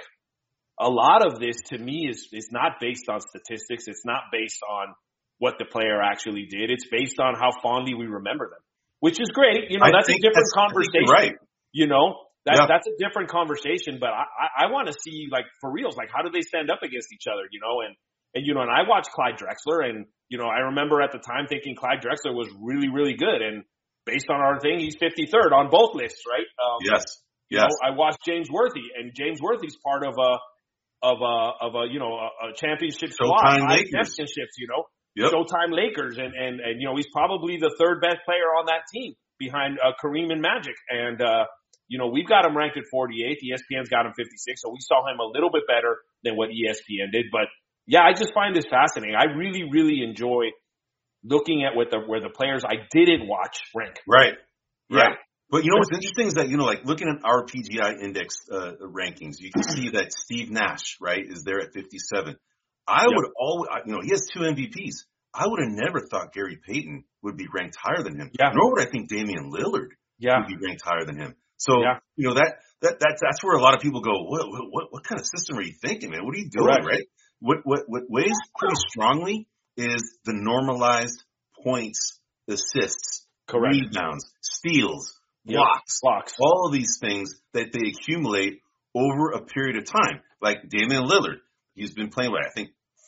a lot of this to me is, is not based on statistics. It's not based on what the player actually did. It's based on how fondly we remember them, which is great. You know, I that's a different that's, conversation. Right. You know, that, yeah. that's a different conversation, but I, I, I want to see, like, for reals, like, how do they stand up against each other, you know? And, and, you know, and I watched Clyde Drexler and, you know, I remember at the time thinking Clyde Drexler was really, really good. And based on our thing, he's fifty-third on both lists, right? Um, yes. You yes. know, I watched James Worthy, and James Worthy's part of a, of a, of a, you know, a, a championship squad, five championships, you know, yep. Showtime Lakers, and, and, and, you know, he's probably the third best player on that team behind uh, Kareem and Magic. And, uh, you know, we've got him ranked at forty-eighth. E S P N's got him fifty-sixth. So we saw him a little bit better than what E S P N did. But yeah, I just find this fascinating. I really, really enjoy looking at what the, where the players I didn't watch rank. Right. Right. Yeah. But you know what's interesting is that, you know, like looking at our P G I index uh, rankings, you can see that Steve Nash, right, is there at fifty-seven. I yep. would always, you know, he has two M V Ps. I would have never thought Gary Payton would be ranked higher than him. Yeah. Nor would I think Damian Lillard yeah. would be ranked higher than him. So, yeah. you know, that, that, that, that's where a lot of people go, what, what, what kind of system are you thinking, man? What are you doing, Correct. right? What, what, what weighs pretty strongly is the normalized points, assists, Correct. rebounds, steals, Yep. blocks, blocks, all of these things that they accumulate over a period of time. Like Damian Lillard, he's been playing, what, I think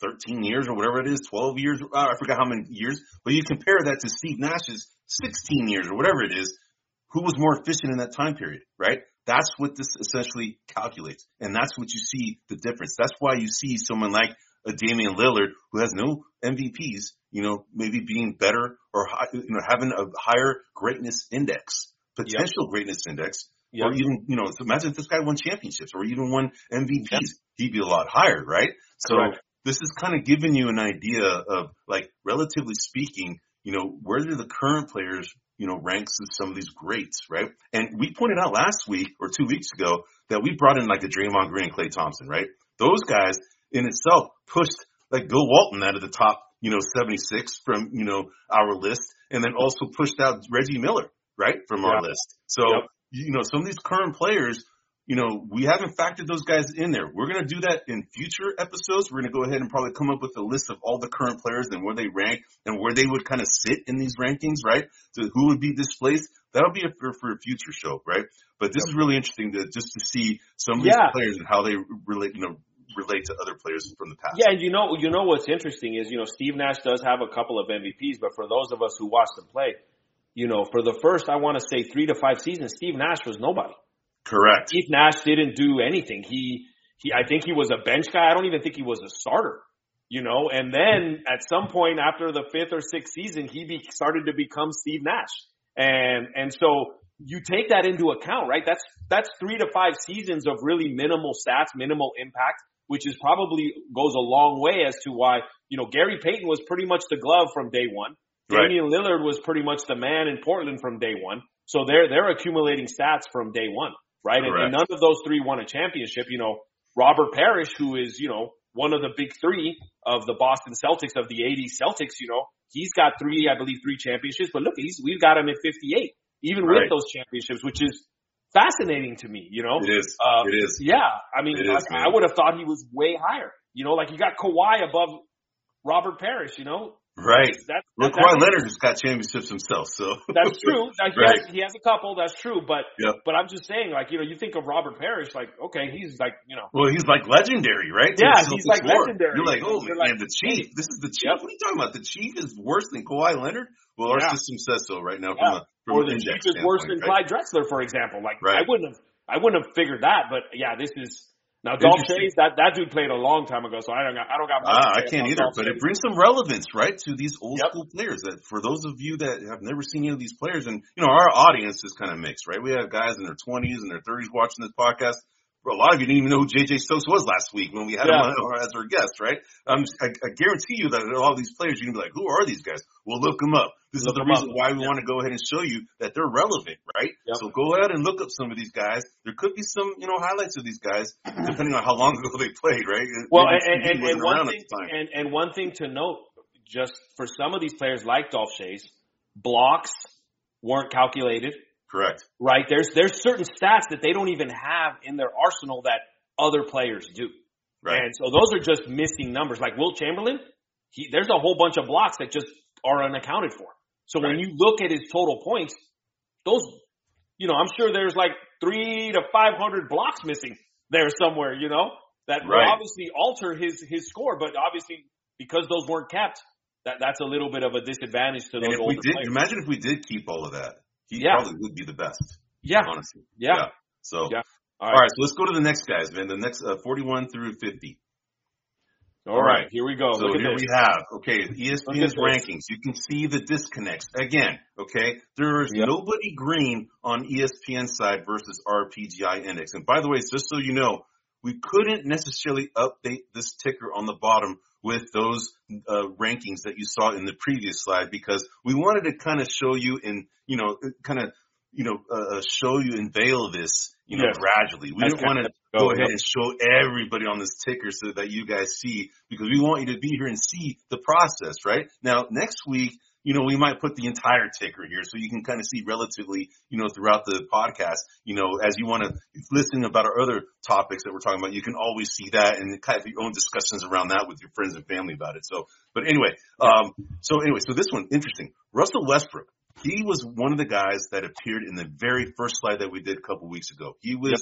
thirteen years or whatever it is, twelve years. I forgot how many years. But you compare that to Steve Nash's sixteen years or whatever it is. Who was more efficient in that time period, right? That's what this essentially calculates. And that's what you see the difference. That's why you see someone like a Damian Lillard who has no M V Ps, you know, maybe being better or, you know, having a higher greatness index, potential yep. greatness index, yep. or even, you know, so imagine if this guy won championships or even won M V Ps, yep. he'd be a lot higher, right? So Correct. This is kind of giving you an idea of, like, relatively speaking, you know, where do the current players, you know, ranks of some of these greats, right? And we pointed out last week or two weeks ago that we brought in like a Draymond Green and Klay Thompson, right? Those guys in itself pushed like Bill Walton out of the top, you know, seventy-six from, you know, our list, and then also pushed out Reggie Miller, right, from yeah. our list. So, yep. you know, some of these current players, you know, we haven't factored those guys in there. We're going to do that in future episodes. We're going to go ahead and probably come up with a list of all the current players and where they rank and where they would kind of sit in these rankings, right? So who would be displaced? That'll be a, for, for a future show, right? But this is really interesting to just to see some of these yeah. players and how they relate, you know, relate to other players from the past. Yeah, and you know, you know what's interesting is, you know, Steve Nash does have a couple of M V Ps, but for those of us who watched him play, you know, for the first, I want to say three to five seasons, Steve Nash was nobody. Correct. Steve Nash didn't do anything. He, he, I think he was a bench guy. I don't even think he was a starter, you know, and then at some point after the fifth or sixth season, he be, started to become Steve Nash. And, and so you take that into account, right? That's, that's three to five seasons of really minimal stats, minimal impact, which is probably goes a long way as to why, you know, Gary Payton was pretty much the glove from day one. Right. Damian Lillard was pretty much the man in Portland from day one. So they're, they're accumulating stats from day one. Right. And, and none of those three won a championship. You know, Robert Parrish, who is, you know, one of the big three of the Boston Celtics, of the eighties Celtics, you know, he's got three, I believe, three championships. But look, he's, we've got him at fifty-eight, even right. with those championships, which is fascinating to me, you know. It is. Uh, it is. Yeah. I mean, it like, is, I would have thought he was way higher. You know, like you got Kawhi above Robert Parrish, you know. Right. That, well, that, Kawhi Leonard has got championships himself, so. That's true. He, right. has, he has a couple, that's true. But yep. but I'm just saying, like, you know, you think of Robert Parrish, like, okay, he's like, you know. Well, he's like legendary, right? Yeah, he's like war. legendary. You're like, oh, man, like, the Chief. This is the Chief. Yep. What are you talking about? The Chief is worse than Kawhi Leonard? Well, our yeah. system says so right now. From yeah. a, from or the Chief is worse than right? Clyde Drexler, for example. Like, right. I wouldn't have I wouldn't have figured that, but yeah, this is. Now, Dolph Schayes, that, that dude played a long time ago, so I don't got, I don't got much ah, I can't either, Dolph but Schayes. It brings some relevance, right, to these old yep. school players. That for those of you that have never seen any of these players, and, you know, our audience is kind of mixed, right? We have guys in their twenties and their thirties watching this podcast. A lot of you didn't even know who J J Stokes was last week when we had yeah. him on as our guest, right? Um, I, I guarantee you that all these players, you're going to be like, who are these guys? Well, look them up. This look is the reason up. why we yeah. want to go ahead and show you that they're relevant, right? Yep. So go ahead and look up some of these guys. There could be some, you know, highlights of these guys, depending on how long ago they played, right? Well, and, and, and, and, one thing, and, and one thing to note, just for some of these players like Dolph Schayes, blocks weren't calculated. Correct. Right? There's there's certain stats that they don't even have in their arsenal that other players do. Right. And so those are just missing numbers. Like Wilt Chamberlain, he, there's a whole bunch of blocks that just are unaccounted for. So right. when you look at his total points, those, you know, I'm sure there's like three to five hundred blocks missing there somewhere, you know, that right. will obviously alter his, his score. But obviously, because those weren't kept, that, that's a little bit of a disadvantage to those and if older we did, players. Imagine if we did keep all of that. He yeah. probably would be the best. Yeah. Honestly. Yeah. yeah. So, yeah. All, right. all right. So let's go to the next guys, man. The next uh, forty-one through fifty. All, all right. right. Here we go. So Look here this. we have, okay, E S P N's rankings. You can see the disconnects. Again, okay, there is yep. nobody green on E S P N side versus R P G I index. And by the way, just so you know, we couldn't necessarily update this ticker on the bottom with those uh, rankings that you saw in the previous slide because we wanted to kind of show you in, you know, kind of, you know, uh, show you and veil this, you know, yes. gradually. We That's didn't want to go, go ahead and show everybody on this ticker so that you guys see because we want you to be here and see the process, right? Now, next week, you know, we might put the entire ticker here so you can kind of see relatively, you know, throughout the podcast, you know, as you want to listen about our other topics that we're talking about, you can always see that and kind of your own discussions around that with your friends and family about it. So, but anyway, um, so anyway, so this one, interesting. Russell Westbrook, he was one of the guys that appeared in the very first slide that we did a couple weeks ago. He was yep.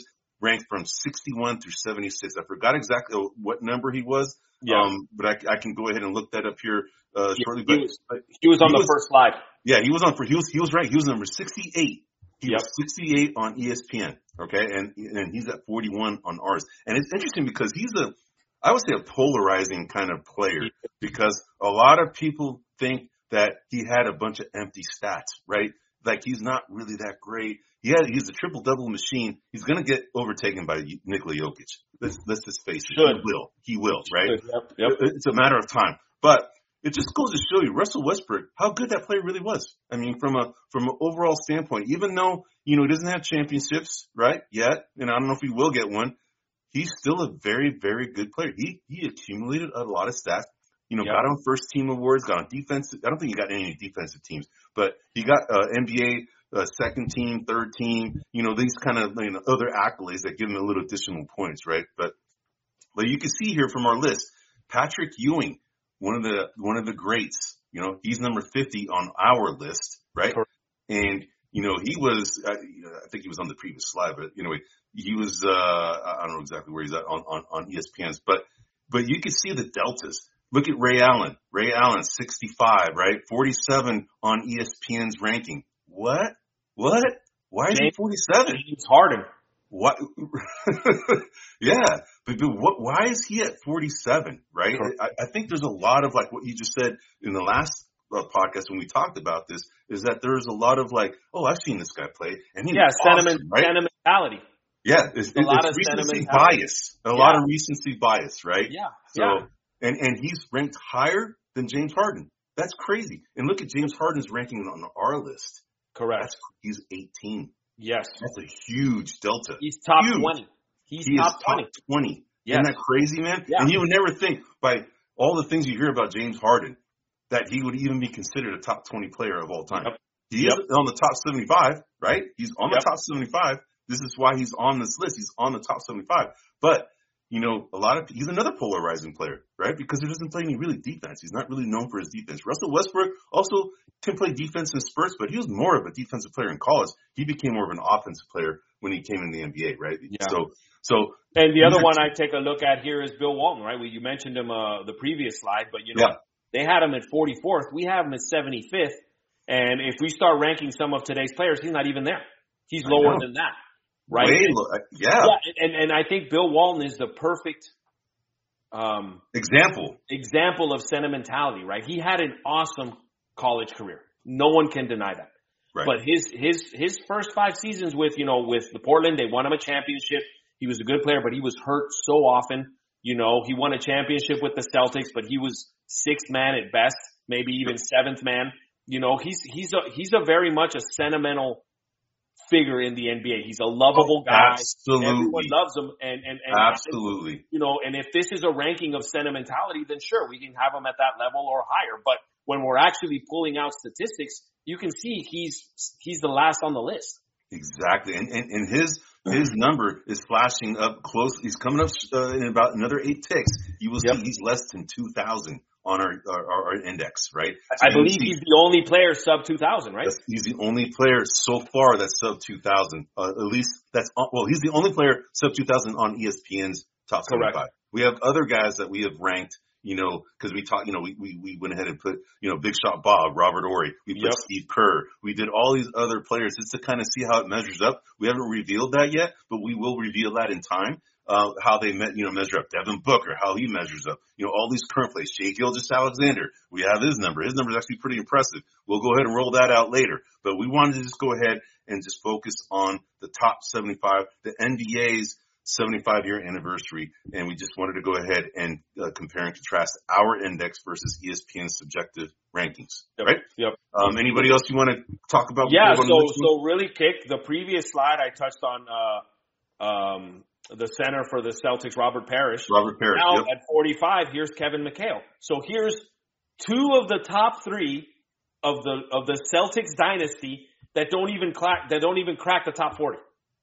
ranked from sixty-one through seventy-six. I forgot exactly what number he was, yeah. um, but I, I can go ahead and look that up here uh, yeah, shortly. He but, was, but he was on he the was, first slide. Yeah, he was on for he was he was right. He was number sixty-eight. He yep. was sixty-eight on E S P N. Okay, and and he's at forty-one on ours. And it's interesting because he's a, I would say, a polarizing kind of player because a lot of people think that he had a bunch of empty stats, right? Like he's not really that great. Yeah, he's a triple double machine. He's going to get overtaken by Nikola Jokic. Let's let's just face it. Should. He will. He will, right? Yep. Yep. It's a matter of time. But it just goes to show you, Russell Westbrook, how good that player really was. I mean, from a from an overall standpoint, even though, you know, he doesn't have championships, right, yet, and I don't know if he will get one, he's still a very, very good player. He he accumulated a lot of stats. You know, yep. got on first team awards, got on defensive. I don't think he got any defensive teams, but he got uh, N B A uh, second team, third team. You know, these kind of, you know, other accolades that give him a little additional points, right? But but you can see here from our list, Patrick Ewing, one of the one of the greats. You know, he's number fifty on our list, right? Correct. And you know, he was. Uh, I think he was on the previous slide, but anyway, he was. Uh, I don't know exactly where he's at on on, on E S P N's, but but you can see the deltas. Look at Ray Allen. Ray Allen, sixty-five, right? forty-seven on E S P N's ranking. What? What? Why is James, he forty-seven? James Harden. What? Yeah, but, but what? Why is he at forty-seven? Right? I, I think there's a lot of like what you just said in the last uh, podcast when we talked about this. Is that there's a lot of like, oh, I've seen this guy play, and he yeah, was sentiment, awesome, right? sentimentality. Yeah, it's, a lot it's of recency bias. A yeah. lot of recency bias, right? Yeah. So. Yeah. And and he's ranked higher than James Harden. That's crazy. And look at James Harden's ranking on our list. Correct. That's, he's eighteen. Yes. That's a huge delta. He's top huge. twenty. He's he top is twenty. top twenty. Yes. Isn't that crazy, man? Yeah. And you would never think by all the things you hear about James Harden that he would even be considered a top twenty player of all time. Yep. He yep. is on the top seventy-five, right? He's on the yep. top seventy-five. This is why he's on this list. He's on the top seventy-five. But you know, a lot of, he's another polarizing player, right? Because he doesn't play any really defense. He's not really known for his defense. Russell Westbrook also can play defense in spurts, but he was more of a defensive player in college. He became more of an offensive player when he came in the N B A, right? Yeah. So, so. And the other one I take a look at here is Bill Walton, right? Well, you mentioned him, uh, the previous slide, but you know, yeah. they had him at forty-fourth. We have him at seventy-fifth. And if we start ranking some of today's players, he's not even there. He's lower than that. Right? Way, yeah. yeah and, and I think Bill Walton is the perfect um, example example of sentimentality, right? He had an awesome college career. No one can deny that. Right. But his his his first five seasons with, you know, with the Portland, they won him a championship. He was a good player, but he was hurt so often. You know, he won a championship with the Celtics, but he was sixth man at best, maybe even seventh man. You know, he's he's a he's a very much a sentimental figure in the N B A. He's a lovable guy. Absolutely. Everyone loves him. And, and, and absolutely. And, you know, and if this is a ranking of sentimentality, then sure, we can have him at that level or higher. But when we're actually pulling out statistics, you can see he's he's the last on the list. Exactly. And and, and his his number is flashing up close. He's coming up uh, in about another eight ticks. You will yep. see he's less than two thousand on our, our, our index, right? So I believe he's the only player sub two thousand, right? He's the only player so far that's sub two thousand. Uh, at least that's, well, he's the only player sub two thousand on E S P N's top seventy-five. Correct. We have other guys that we have ranked, you know, because we talked, you know, we, we, we went ahead and put, you know, Big Shot Bob, Robert Horry. We put yep. Steve Kerr. We did all these other players just to kind of see how it measures up. We haven't revealed that yet, but we will reveal that in time. Uh, how they met, you know, measure up. Devin Booker, how he measures up. You know, all these current players. Shai Gilgeous-Alexander, we have his number. His number is actually pretty impressive. We'll go ahead and roll that out later. But we wanted to just go ahead and just focus on the top seventy-five, the N B A's seventy-five year anniversary. And we just wanted to go ahead and uh, compare and contrast our index versus E S P N's subjective rankings. Yep. Right? Yep. Um, anybody else you want to talk about? Yeah. So, so really quick, the previous slide I touched on, uh, um, the center for the Celtics, Robert Parrish. Robert Parrish. Now yep. at forty-five, here's Kevin McHale. So here's two of the top three of the of the Celtics dynasty that don't even crack that don't even crack the top forty.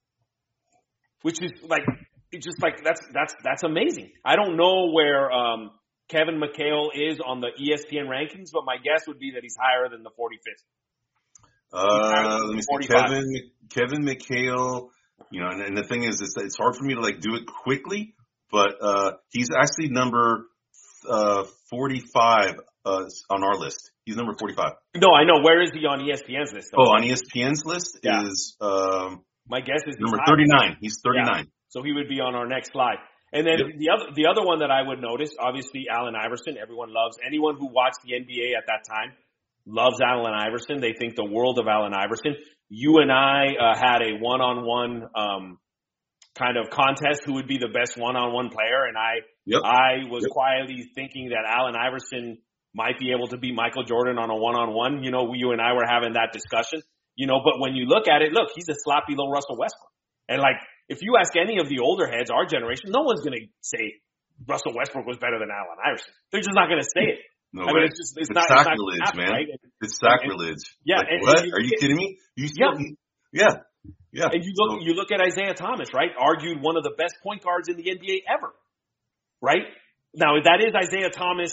Which is like, it's just like that's that's that's amazing. I don't know where um, Kevin McHale is on the E S P N rankings, but my guess would be that he's higher than the forty-fifth. Uh, let me see. Kevin Kevin McHale. You know, and, and the thing is, it's, it's hard for me to like do it quickly, but uh, he's actually number uh, forty-five uh, on our list. He's number forty-five. No, I know. Where is he on E S P N's list? Though? Oh, on E S P N's list yeah. is um, my guess is number thirty-nine. He's thirty-nine. Yeah. So he would be on our next slide. And then yep. the other the other one that I would notice, obviously, Allen Iverson. Everyone loves anyone who watched the N B A at that time loves Allen Iverson. They think the world of Allen Iverson. You and I uh, had a one-on-one um, kind of contest who would be the best one-on-one player, and I yep. I was yep. quietly thinking that Allen Iverson might be able to beat Michael Jordan on a one-on-one. You know, you and I were having that discussion. You know, but when you look at it, look, he's a slot below Russell Westbrook, and like. If you ask any of the older heads, our generation, no one's going to say Russell Westbrook was better than Allen Iverson. They're just not going to say it. No I way. mean, it's just it's, it's not sacrilege, it's not happen, man. right? And, it's sacrilege. And, yeah. Like, and, what? and you Are you get, kidding me? You still, yeah. Yeah. Yeah. And you look, so, you look at Isaiah Thomas, right? Argued one of the best point guards in the N B A ever, right? Now that is Isaiah Thomas.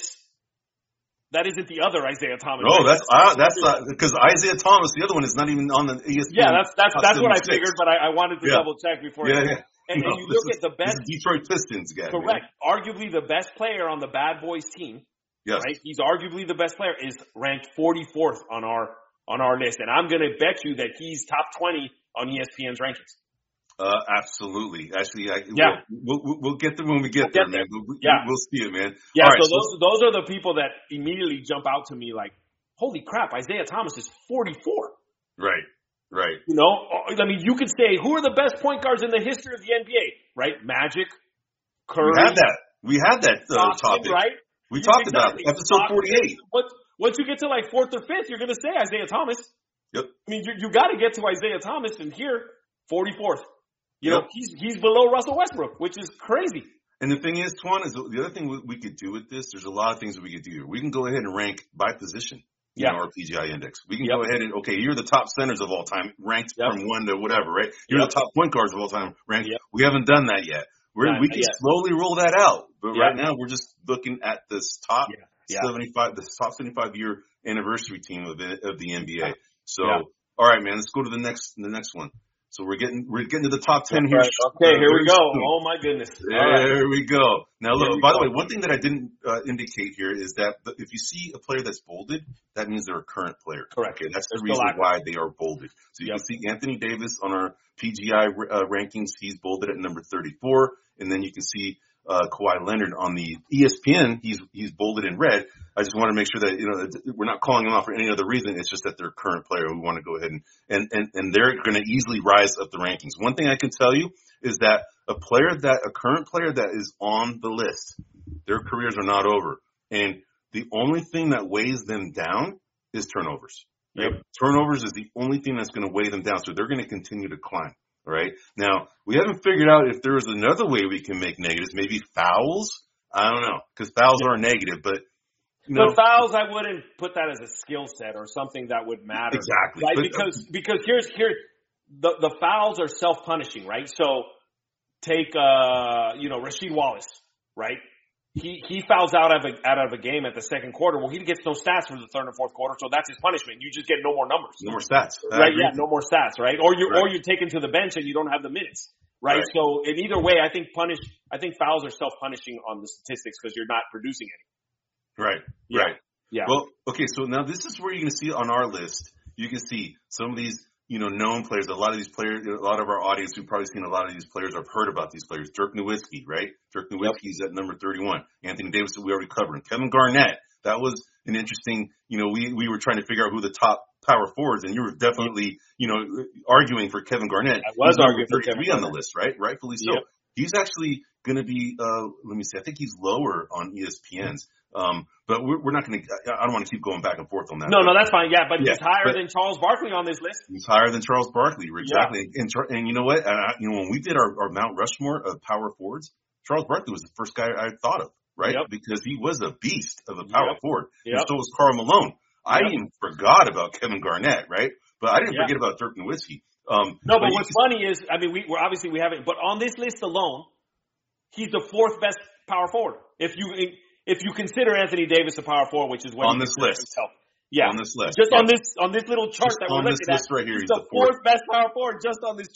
That isn't the other Isaiah Thomas. No, that's uh, that's because uh, Isaiah Thomas, the other one, is not even on the E S P N. Yeah, that's that's that's what I figured, but I, I wanted to yeah. double check before. Yeah, I yeah. And, no, and you look is, at the best Detroit Pistons guy. Correct. Man. Arguably the best player on the Bad Boys team. Yes. Right? He's arguably the best player. Is ranked forty-fourth on our on our list, and I'm going to bet you that he's top twenty on E S P N's rankings. Uh, absolutely. Actually, I, yeah. we'll, we'll, we'll get there when we get we'll there, get man. there. We'll, yeah. we'll see it, man. Yeah. All so right, those so, those are the people that immediately jump out to me like, holy crap, Isaiah Thomas is forty-four. Right. Right. You know, I mean, you could say, who are the best point guards in the history of the N B A? Right? Magic, Curry. We had that. We had that uh, Stockton, topic. Right? We you, talked exactly. about it. Episode Stockton. forty-eight. Once, once you get to like fourth or fifth, you're going to say Isaiah Thomas. Yep. I mean, you, you got to get to Isaiah Thomas, and here, forty-fourth. You yep. know, he's he's below Russell Westbrook, which is crazy. And the thing is, Twan, is the other thing we could do with this, there's a lot of things that we could do here. We can go ahead and rank by position in yeah. our P G I index. We can yep. go ahead and, okay, you're the top centers of all time, ranked yep. from one to whatever, right? You're yep. the top point guards of all time, ranked. Yep. We haven't done that yet. We're, Not we can yet. slowly roll that out. But yep. right now, we're just looking at this top yeah. Yeah. seventy-five, the top seventy-five year anniversary team of the, of the N B A. Yeah. So, yeah. all right, man, let's go to the next, the next one. So we're getting we're getting to the top ten here. Right. Okay, uh, here we go. Soon. Oh my goodness! There right. we go. Now look. By go. the way, one thing that I didn't uh, indicate here is that if you see a player that's bolded, that means they're a current player. Correct. Okay, that's They're the reason active. why they are bolded. So you yep. can see Anthony Davis on our P G I uh, rankings. He's bolded at number thirty-four, and then you can see uh, Kawhi Leonard on the E S P N. He's he's bolded in red. I just want to make sure that, you know, we're not calling them out for any other reason. It's just that they're a current player. We want to go ahead and, and, and, and they're going to easily rise up the rankings. One thing I can tell you is that a player that, a current player that is on the list, their careers are not over. And the only thing that weighs them down is turnovers. Yep. Right? Turnovers is the only thing that's going to weigh them down. So they're going to continue to climb. All right. Now, we haven't figured out if there's another way we can make negatives, maybe fouls. I don't know, because fouls are negative, but No. But fouls, I wouldn't put that as a skill set or something that would matter. Exactly. Right? But, because because here's here the the fouls are self punishing, right? So take uh you know Rasheed Wallace, right? He he fouls out of a out of a game at the second quarter. Well, he gets no stats for the third and fourth quarter, so that's his punishment. You just get no more numbers. No more stats. Right, yeah, no more stats, right? Or you right. or you're taken to the bench and you don't have the minutes. Right? right. So in either way, I think punish I think fouls are self punishing on the statistics because you're not producing any. Right. Yeah. Right. Yeah. Well, okay, so now this is where you're going to see on our list, you can see some of these, you know, known players. A lot of these players, a lot of our audience, we've probably seen a lot of these players or have heard about these players. Dirk Nowitzki, right? Dirk Nowitzki's yep. at number thirty-one. Anthony Davis, we already covered. Kevin Garnett, that was an interesting, you know, we, we were trying to figure out who the top power forwards, and you were definitely, you know, arguing for Kevin Garnett. I was arguing for Kevin Garnett on the list, right? Rightfully so. Yep. He's actually going to be, uh, let me see, I think he's lower on E S P N's. Um, but we're, we're not going to, I don't want to keep going back and forth on that. No, no, that's fine. Yeah, but yeah, he's higher but, than Charles Barkley on this list. He's higher than Charles Barkley, exactly. Yeah. And, and you know what? And I, you know, when we did our, our Mount Rushmore of power forwards, Charles Barkley was the first guy I thought of, right? Yep. Because he was a beast of a power yep. forward. Yep. And so was Karl Malone. I yep. even forgot about Kevin Garnett, right? But I didn't yeah. forget about Dirk Nowitzki. Um, no, but, but what's funny is, I mean, we, we're obviously we haven't, but on this list alone, he's the fourth best power forward. If you if you consider Anthony Davis a power forward, which is what on he this list, himself. yeah, on this list, just yeah. on this on this little chart just that we're on this looking list at, right here, he's, he's the, the fourth best power forward just on this chart.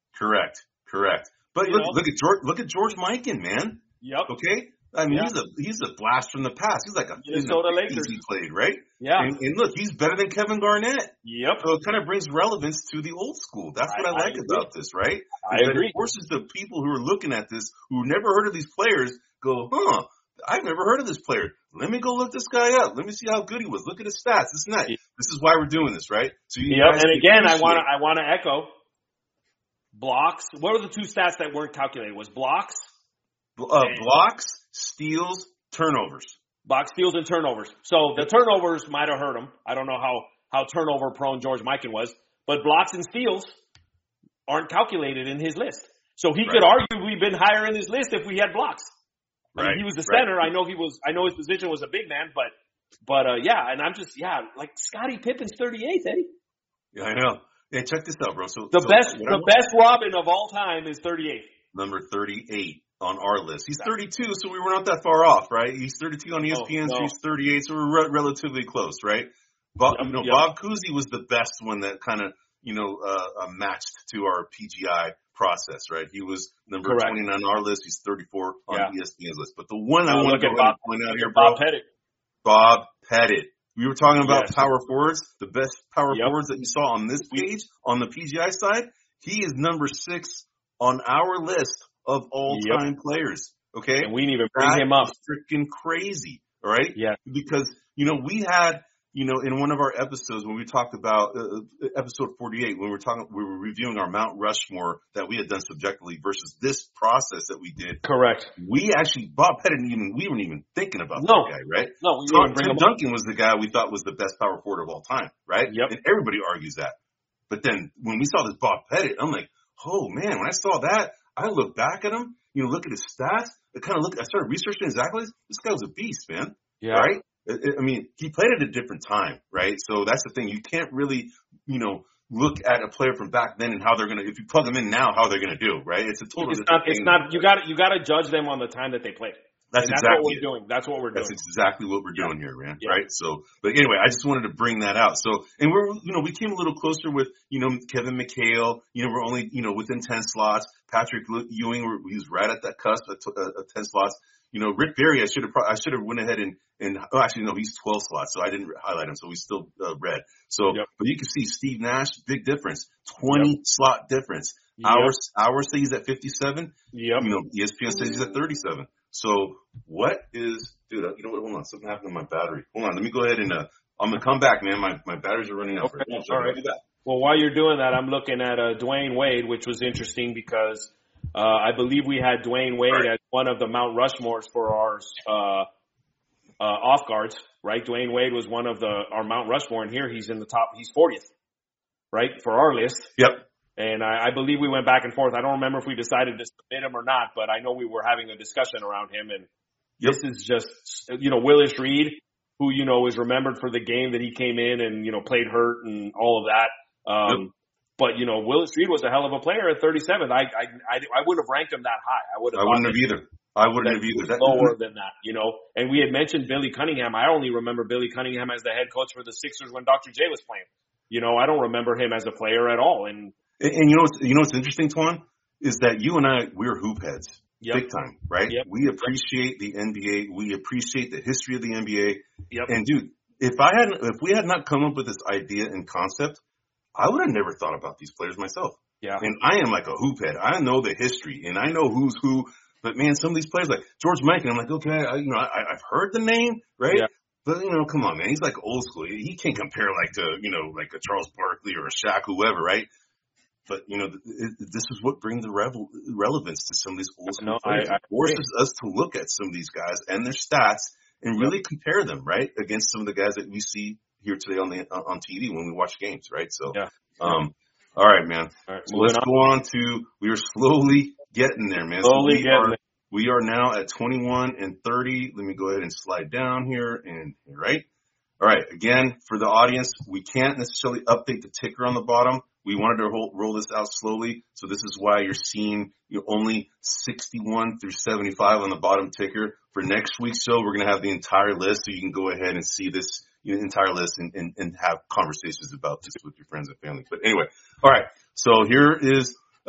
Correct. Correct. But You look, know? look at George, look at George Mikan, man. Yep. Okay. I mean, Yeah. he's a he's a blast from the past. He's like a Minnesota in the Lakers. he played, right? Yeah. And, and look, he's better than Kevin Garnett. Yep. So it kind of brings relevance to the old school. That's what I, I like I about this, right? I Is that agree. It forces the people who are looking at this, who never heard of these players, go, huh? I've never heard of this player. Let me go look this guy up. Let me see how good he was. Look at his stats. This and that. Yeah. This is why we're doing this, right? So you Yep. guys And again, I want to appreciate- I want to echo blocks. What were the two stats that weren't calculated? Was blocks, uh, blocks, steals, turnovers. box steals, and turnovers. So the turnovers might have hurt him. I don't know how how turnover prone George Mikan was, but blocks and steals aren't calculated in his list. So he Right. could arguably been higher in his list if we had blocks. I Right. mean, he was the right. center. I know he was. I know his position was a big man, but but uh, yeah. And I'm just yeah, like Scottie Pippen's thirty-eighth, Eddie. Yeah, I know. Hey, check this out, bro. So The so best what the I'm- best Robin of all time is thirty-eighth. number thirty-eight on our list. He's thirty-two, so we were not that far off, right? He's thirty-two on E S P N, No, so no. he's thirty-eight, so we're re- relatively close, right? Bob, Yep, you know, yep. Bob Cousy was the best one that kind of, you know, uh, uh, matched to our P G I process, right? He was number Correct. twenty-nine on our list. He's thirty-four on Yeah. E S P N's list. But the one I Now want look to at go ahead Bob- and point out look here, at bro, Bob Pettit. Bob Pettit. We were talking about Yes. power forwards, the best power Yep. forwards that you saw on this page, on the P G I side. He is number six on our list of all-time players. Okay, And we didn't even bring that him up. is freaking crazy. All right, Yeah. because you know we had you know in one of our episodes when we talked about uh, episode forty-eight when we were talking we were reviewing our Mount Rushmore that we had done subjectively versus this process that we did. Correct. We actually Bob Pettit even we weren't even thinking about No. that guy, right? No, we Tom, didn't bring Tim him up. Duncan was the guy we thought was the best power forward of all time, right? Yep. And everybody argues that. But then when we saw this Bob Pettit, I'm like, oh man, when I saw that, I looked back at him, you know, look at his stats. I kind of look, I started researching his accolades. This guy was a beast, man. Yeah. Right? I, I mean, he played at a different time, right? So that's the thing. You can't really, you know, look at a player from back then and how they're gonna. If you plug them in now, how they're gonna do, right? It's a total. It's different not. It's thing. not. You got. You got to judge them on the time that they played. That's And that's exactly what we're it. doing. That's what we're doing. That's exactly what we're doing here, man. Yeah. Right? So, but anyway, I just wanted to bring that out. So, and we're, you know, we came a little closer with, you know, Kevin McHale. You know, we're only, you know, within ten slots. Patrick Ewing, we're, he was right at that cusp at, t- uh, at ten slots. You know, Rick Barry, I should have, I should have went ahead and, and, oh, actually, no, he's twelve slots, so I didn't highlight him, so he's still uh, red. So, Yep. but you can see Steve Nash, big difference, twenty Yep. slot difference. Yep. Ours, ours say he's at fifty-seven. Yep. You know, E S P N says he's at thirty-seven. So what is, dude, you know what, hold on, something happened to my battery. Hold on, let me go ahead and, uh, I'm going to come back, man. My, my batteries are running out. Okay. Right now, so All I'm gonna right. do that. Well, while you're doing that, I'm looking at uh, Dwayne Wade, which was interesting because uh, I believe we had Dwayne Wade Right. as one of the Mount Rushmores for our uh, uh, off guards, right? Dwayne Wade was one of the our Mount Rushmore, and here he's in the top. He's fortieth, right, for our list. Yep. And I, I believe we went back and forth. I don't remember if we decided to submit him or not, but I know we were having a discussion around him. And Yep. this is just, you know, Willis Reed, who, you know, is remembered for the game that he came in and, you know, played hurt and all of that. Um, Yep. But, you know, Willis Reed was a hell of a player at thirty-seven. I, I, I, I wouldn't have ranked him that high. I would have I wouldn't have either. I wouldn't have either. That, lower than that, you know. And we had mentioned Billy Cunningham. I only remember Billy Cunningham as the head coach for the Sixers when Doctor J was playing. You know, I don't remember him as a player at all. And and, and you know what's, you know what's interesting, Twan, is that you and I, we're hoop heads. Yep. Big time, right? Yep. We appreciate the N B A. We appreciate the history of the N B A. Yep. And dude, if I hadn't, if we had not come up with this idea and concept, I would have never thought about these players myself. yeah. And I am like a hoop head. I know the history and I know who's who. But man, some of these players like George Mikan, I'm like, okay, I, you know, I, I've heard the name, right? Yeah. But you know, come on, man, he's like old school. He can't compare like to, you know, like a Charles Barkley or a Shaq, whoever, right? But you know, it, this is what brings the revel, relevance to some of these old school No, players. I- I It forces us to look at some of these guys and their stats and really compare them, right, against some of the guys that we see here today on the on T V when we watch games, right? So, Yeah. um, all right, man. All right, So moving let's on. go on to. We are slowly getting there, man. Slowly so we getting are, there. We are now at twenty-one and thirty. Let me go ahead and slide down here and right. All right. Again, for the audience, we can't necessarily update the ticker on the bottom. We wanted to roll, roll this out slowly, so this is why you're seeing you know, only sixty-one through seventy-five on the bottom ticker. For next week's show, we're going to have the entire list, so you can go ahead and see this you know, entire list and, and, and have conversations about this with your friends and family. But anyway, all right. So here is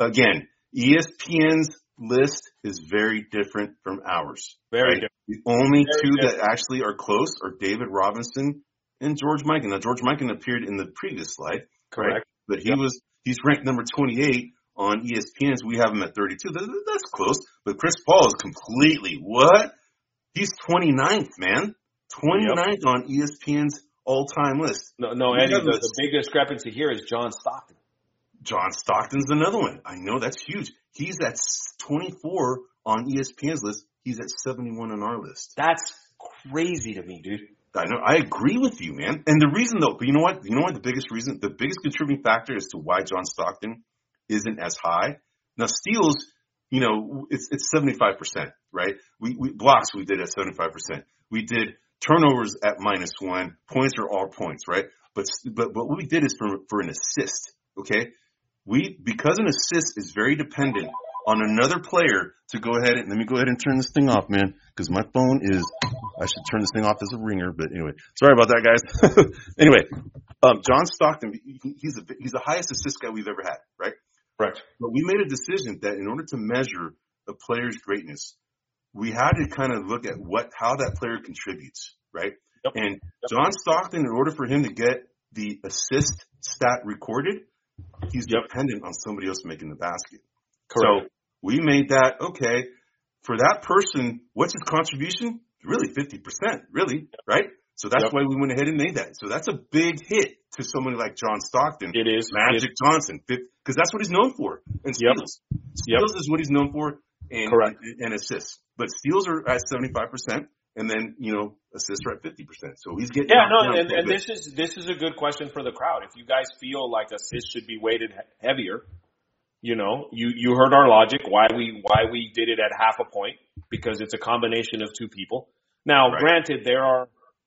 again, E S P N's list is very different from ours. Very right? different. The only very two different. that actually are close are David Robinson and George Mikan. Now, George Mikan appeared in the previous slide. Correct. Right? But he yep. was, he's ranked number twenty-eight on E S P N's. We have him at thirty-two. That, that's close. But Chris Paul is completely, what? He's twenty-ninth, man. twenty-ninth yep. on E S P N's all-time list. No, no Eddie, the, the big discrepancy here is John Stockton. John Stockton's another one. I know, that's huge. He's at twenty-four on E S P N's list. He's at seventy-one on our list. That's crazy to me, dude. I know. I agree with you, man. And the reason, though, but you know what? You know what? The biggest reason, the biggest contributing factor as to why John Stockton isn't as high. Now, steals, you know, it's it's seventy-five percent, right? We, we blocks we did at seventy-five percent. We did turnovers at minus one. Points are all points, right? But but but what we did is for for an assist, okay? We because an assist is very dependent on another player to go ahead and let me go ahead and turn this thing off, man, because my phone is. I should turn this thing off as a ringer, but anyway, sorry about that, guys. Anyway, um, John Stockton, he's a, he's the highest assist guy we've ever had, right? Correct. But we made a decision that in order to measure a player's greatness, we had to kind of look at what how that player contributes, right? Yep. And yep. John Stockton, in order for him to get the assist stat recorded, he's yep. dependent on somebody else making the basket. Correct. So we made that, okay, for that person, what's his contribution? Really fifty percent, really, right? So that's yep. why we went ahead and made that. So that's a big hit to somebody like John Stockton. It is. Magic it, Johnson, because that's what he's known for. And steals. Yep. Steals yep. is what he's known for, and, Correct. and, and assists. But steals are at seventy-five percent, and then, you know, assists are at fifty percent. So he's getting Yeah, no, and, and this is this is a good question for the crowd. If you guys feel like assists should be weighted heavier, you know, you, you heard our logic, why we why we did it at half a point, because it's a combination of two people. Now, right. granted, there are,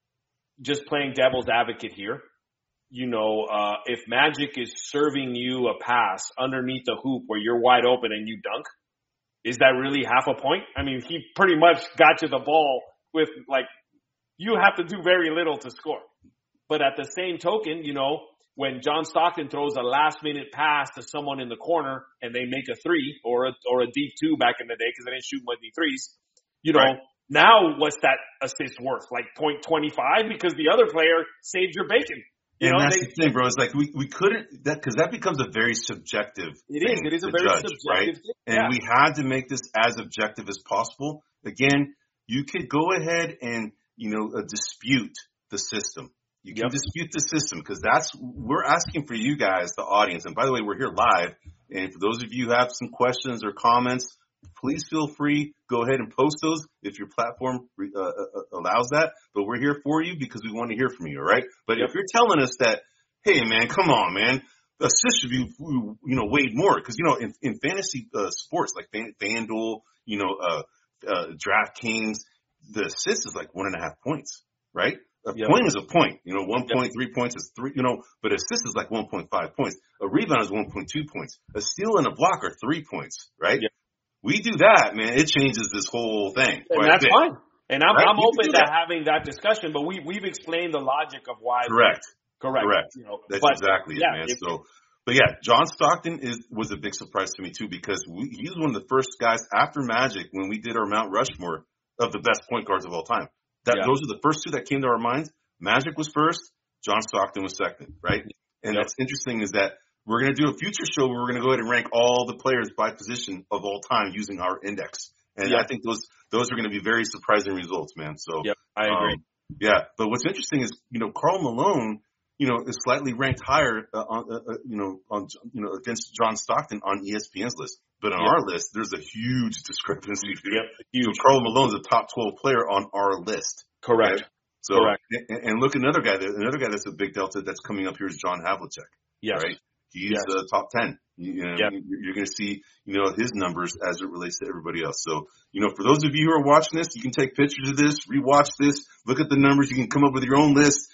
just playing devil's advocate here, you know, uh, if Magic is serving you a pass underneath the hoop where you're wide open and you dunk, is that really half a point? I mean, he pretty much got you the ball with, like, you have to do very little to score. But at the same token, you know, when John Stockton throws a last-minute pass to someone in the corner and they make a three or a, or a deep two back in the day because they didn't shoot many threes, you know, right. now what's that assist worth? Like point two five because the other player saved your bacon. You and know, that's they, the thing, bro. It's like we, we couldn't – that because that becomes a very subjective It is. It is a very judge, subjective right? thing. And yeah. we had to make this as objective as possible. Again, you could go ahead and, you know, uh, dispute the system. You can yep. dispute the system because that's – we're asking for you guys, the audience. And by the way, we're here live. And for those of you who have some questions or comments, please feel free. Go ahead and post those if your platform uh, uh, allows that. But we're here for you because we want to hear from you, all right? But yep. if you're telling us that, hey, man, come on, man, assists should be, you know, weighed more. Because, you know, in, in fantasy uh, sports like Fan, FanDuel, you know, uh, uh, DraftKings, the assist is like one and a half points, right? A yep. point is a point. You know, one point three yep. points is three, you know, but assist is like one point five points. A rebound is one point two points. A steal and a block are three points, right? Yep. We do that, man. It changes this whole thing. And that's fine. And I'm, right? I'm open to that. having that discussion, but we, we've explained the logic of why. Correct. Correct. Correct. You know, that's but, exactly yeah, it, man. If, so, but yeah, John Stockton is was a big surprise to me too because we, he was one of the first guys after Magic when we did our Mount Rushmore of the best point guards of all time. That yeah. Those are the first two that came to our minds. Magic was first, John Stockton was second, right? And yep. that's interesting is that we're going to do a future show where we're going to go ahead and rank all the players by position of all time using our index. And yep. I think those those are going to be very surprising results, man. So yep, I agree. Um, yeah, but what's interesting is, you know, Karl Malone, you know, is slightly ranked higher, uh, on, uh, uh, you know, on you know against John Stockton on E S P N's list. But on yep. our list, there's a huge discrepancy. Yep, huge. So Karl Malone's a top twelve player on our list. Correct. Right? So, Correct. And, and look, another guy, that, another guy that's a big delta that's coming up here is John Havlicek. Yes. Right? He's yes. uh, top ten. You, you know, yep. you're going to see, you know, his numbers as it relates to everybody else. So, you know, for those of you who are watching this, you can take pictures of this, rewatch this, look at the numbers. You can come up with your own list.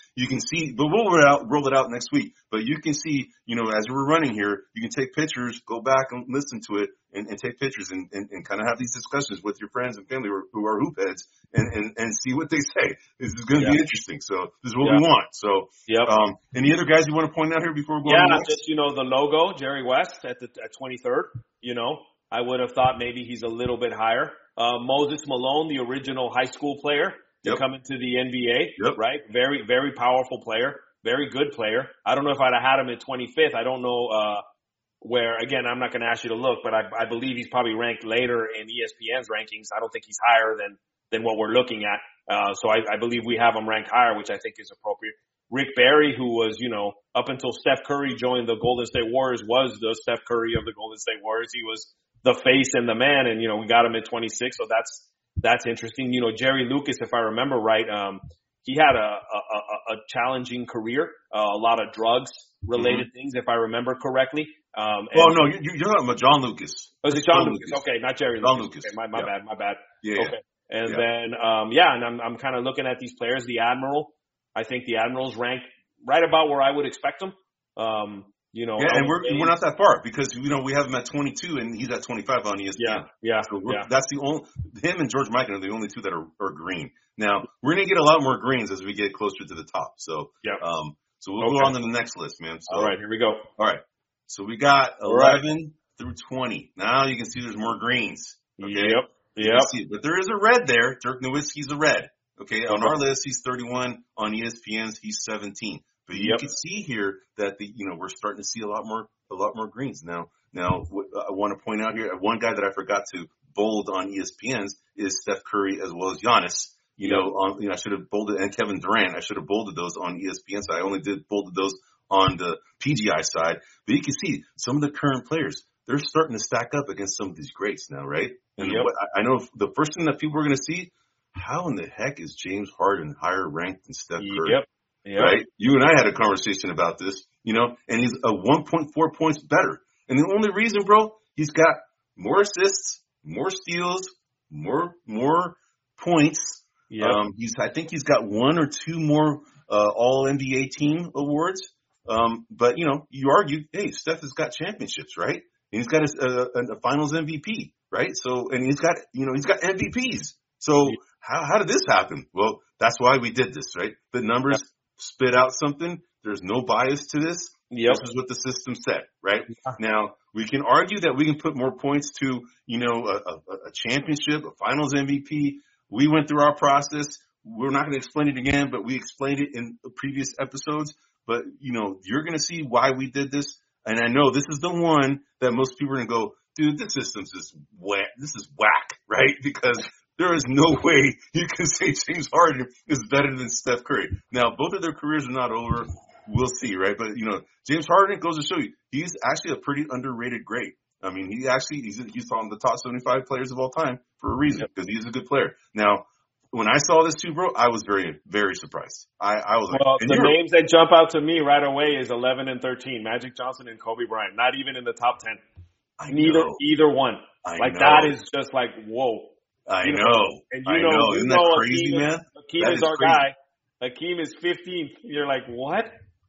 you can see, but we'll roll it out, roll it out next week. But you can see, you know, as we're running here, you can take pictures, go back and listen to it, and, and take pictures, and, and, and kind of have these discussions with your friends and family who are, who are hoop heads, and, and, and see what they say. This is going to yeah. be interesting. So this is what yeah. we want. So, yep. um, any other guys you want to point out here before we go? Yeah, on the just you know the logo, Jerry West at the at twenty-third. You know, I would have thought maybe he's a little bit higher. Uh, Moses Malone, the original high school player to yep. come into the N B A, yep. right? Very, very powerful player, very good player. I don't know if I'd have had him at twenty-fifth. I don't know uh, where. Again, I'm not going to ask you to look, but I, I believe he's probably ranked later in E S P N's rankings. I don't think he's higher than than what we're looking at. Uh, so I, I believe we have him ranked higher, which I think is appropriate. Rick Barry, who was, you know, up until Steph Curry joined the Golden State Warriors, was the Steph Curry of the Golden State Warriors. He was the face and the man, and, you know, we got him at twenty-six, so that's that's interesting. You know, Jerry Lucas, if I remember right, um, he had a, a, a challenging career, uh, a lot of drugs-related mm-hmm. things, if I remember correctly. Um, and, oh, no, you, you're talking about John Lucas. Oh, is it John, John Lucas? Lucas? Okay, not Jerry John Lucas. Lucas. Okay, my my yeah. bad, my bad. Yeah, okay. Yeah. And yeah. then, um, yeah, and I'm I'm kind of looking at these players. The Admiral, I think the Admiral's ranked right about where I would expect him. Um, you know, yeah, and we're we're not that far because you know we have him at twenty-two and he's at twenty-five on E S P N. Yeah, yeah, so yeah. That's the only him and George Mikan are the only two that are, are green. Now we're gonna get a lot more greens as we get closer to the top. So yeah, um, so we'll okay. go on to the next list, man. So, all right, here we go. All right, so we got eleven right. through twenty. Now you can see there's more greens. Okay? Yep, yep. See, but there is a red there. Dirk Nowitzki's a red. Okay, on our list he's thirty-one. On E S P N's he's seventeen. But you yep. can see here that the you know we're starting to see a lot more a lot more greens now. Now I want to point out here one guy that I forgot to bold on E S P N's is Steph Curry as well as Giannis. You yep. know, on, you know I should have bolded and Kevin Durant. I should have bolded those on E S P N side. I only did bolded those on the P G I side. But you can see some of the current players they're starting to stack up against some of these greats now, right? And yep. what, I know the first thing that people are going to see, how in the heck is James Harden higher ranked than Steph Curry? Yep. Yep. Right? You and I had a conversation about this, you know, and he's a one point four points better. And the only reason, bro, he's got more assists, more steals, more, more points. Yep. Um, he's, I think he's got one or two more, uh, all N B A team awards. Um, but you know, you argue, hey, Steph has got championships, right? And he's got a, a, a finals M V P, right? So, and he's got, you know, he's got M V Ps. So yep. how, how did this happen? Well, that's why we did this, right? The numbers yep. spit out something. There's no bias to this. Yep. This is what the system said, right? Yeah. Now, we can argue that we can put more points to, you know, a, a, a championship, a finals M V P. We went through our process. We're not going to explain it again, but we explained it in the previous episodes. But, you know, you're going to see why we did this. And I know this is the one that most people are going to go, dude, this system's just whack. This is whack, right? Because there is no way you can say James Harden is better than Steph Curry. Now, both of their careers are not over. We'll see, right? But, you know, James Harden goes to show you, he's actually a pretty underrated great. I mean, he actually, he's, he's on the top seventy-five players of all time for a reason, because he's a good player. Now, when I saw this too, bro, I was very, very surprised. I, I was like, well, the names that jump out to me right away is eleven and thirteen, Magic Johnson and Kobe Bryant, not even in the top ten. I Neither, know. either one. I like know. that is just like, whoa. I you know. know. And you I know, know. you Isn't know that crazy, Hakeem man? Is, Hakeem that is, is our crazy. guy. Hakeem is fifteenth. You're like, what?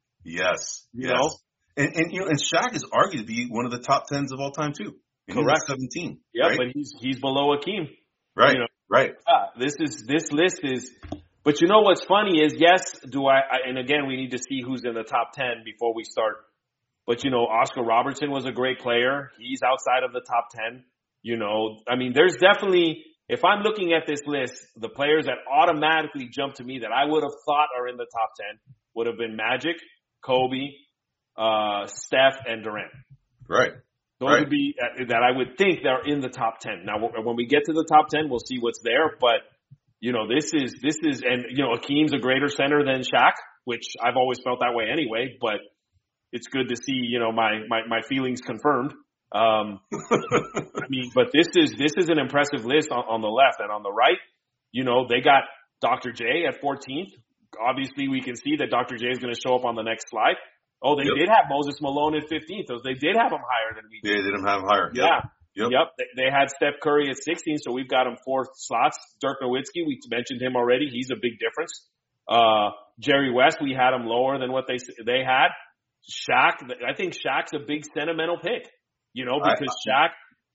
Yes. You yes. know? And, and, you know, and Shaq is argued to be one of the top tens of all time too. And correct. He's seventeen. Yeah, right? but he's, he's below Hakeem. Right. You know? Right. Yeah, this is, this list is, but you know what's funny is, yes, do I, I, and again, we need to see who's in the top ten before we start. But, you know, Oscar Robertson was a great player. He's outside of the top ten. You know, I mean, there's definitely, if I'm looking at this list, the players that automatically jump to me that I would have thought are in the top ten would have been Magic, Kobe, uh, Steph, and Durant. Right. Those right. would be uh, that I would think they're in the top ten. Now, when we get to the top ten, we'll see what's there. But, you know, this is, this is, and, you know, Hakeem's a greater center than Shaq, which I've always felt that way anyway, but it's good to see, you know, my, my, my feelings confirmed. Um, I mean, but this is, this is an impressive list on, on the left, and on the right, you know, they got Doctor J at fourteenth. Obviously we can see that Doctor J is going to show up on the next slide. Oh, they yep. did have Moses Malone at fifteenth. So they did have him higher than we did. Yeah, they did have him higher. Yeah. Yep. Yep. They, they had Steph Curry at sixteen. So we've got him four slots. Dirk Nowitzki, we mentioned him already. He's a big difference. Uh, Jerry West, we had him lower than what they they had. Shaq, I think Shaq's a big sentimental pick, you know, because Shaq,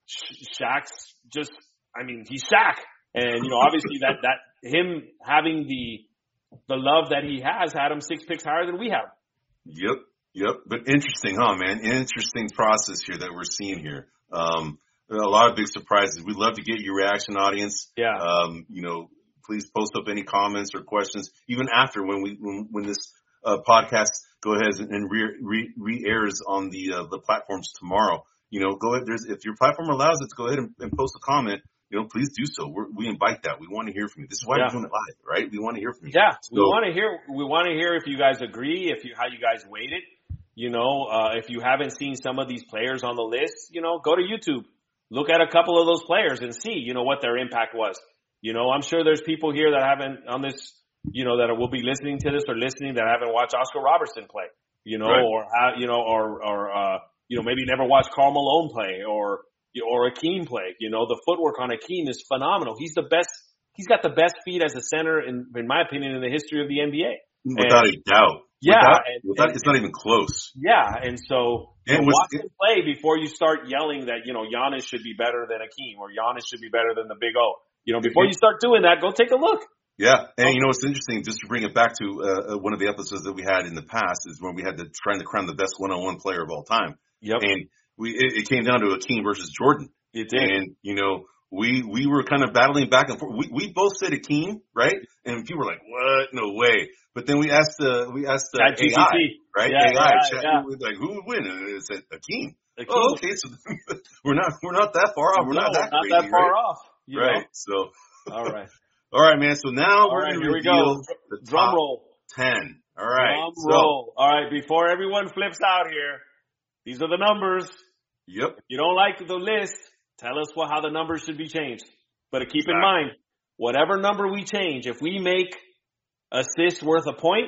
Shaq's just, I mean, he's Shaq. And, you know, obviously that, that him having the, the love that he has had him six picks higher than we have. Yep. Yep. But interesting, huh, man? Interesting process here that we're seeing here. Um, a lot of big surprises. We'd love to get your reaction, audience. Yeah. Um, you know, please post up any comments or questions, even after when we, when, when this, uh, podcast go ahead and re, re, re-airs on the, uh, the platforms tomorrow. You know, go ahead. There's, if your platform allows it to go ahead and, and post a comment, you know, please do so. We're, we invite that. We want to hear from you. This is why yeah. we're doing it live, right? We want to hear from you. Yeah. So, we want to hear, we want to hear if you guys agree, if you, how you guys weight it. You know, uh, if you haven't seen some of these players on the list, you know, go to YouTube, look at a couple of those players and see, you know, what their impact was. You know, I'm sure there's people here that haven't on this, you know, that will be listening to this or listening that haven't watched Oscar Robertson play, you know, right. or, you know, or, or, uh, you know, maybe never watched Karl Malone play or, or Akeem play. You know, the footwork on Akeem is phenomenal. He's the best. He's got the best feet as a center, in, in my opinion, in the history of the N B A. Without and, a doubt. Yeah. Without, and, without, and, it's not even close. Yeah. And so and you know, was, watch it, him play before you start yelling that, you know, Giannis should be better than Akeem or Giannis should be better than the Big O. You know, before you start doing that, go take a look. Yeah. And you know, what's interesting, just to bring it back to uh, one of the episodes that we had in the past is when we had to trying to crown the best one-on-one player of all time. Yep. And we, it, it came down to Akeem versus Jordan. It did. And, you know, we, we were kind of battling back and forth. We, we both said Akeem, right? And people were like, what? No way. But then we asked, uh, we asked, uh, A I, right? Yeah, A I, yeah, chat, yeah. like, who would win? And it said Akeem. Akeem. Oh, okay. So we're not, we're not that far off. We're no, not that not crazy, that far right? off. You right. know? So. All right. All right, man. So now All we're right, going to here reveal we go. the Drum top roll. ten. All right. Drum so, roll. All right. Before everyone flips out here, these are the numbers. Yep. If you don't like the list, tell us what, how the numbers should be changed. But keep exactly. in mind, whatever number we change, if we make assists worth a point,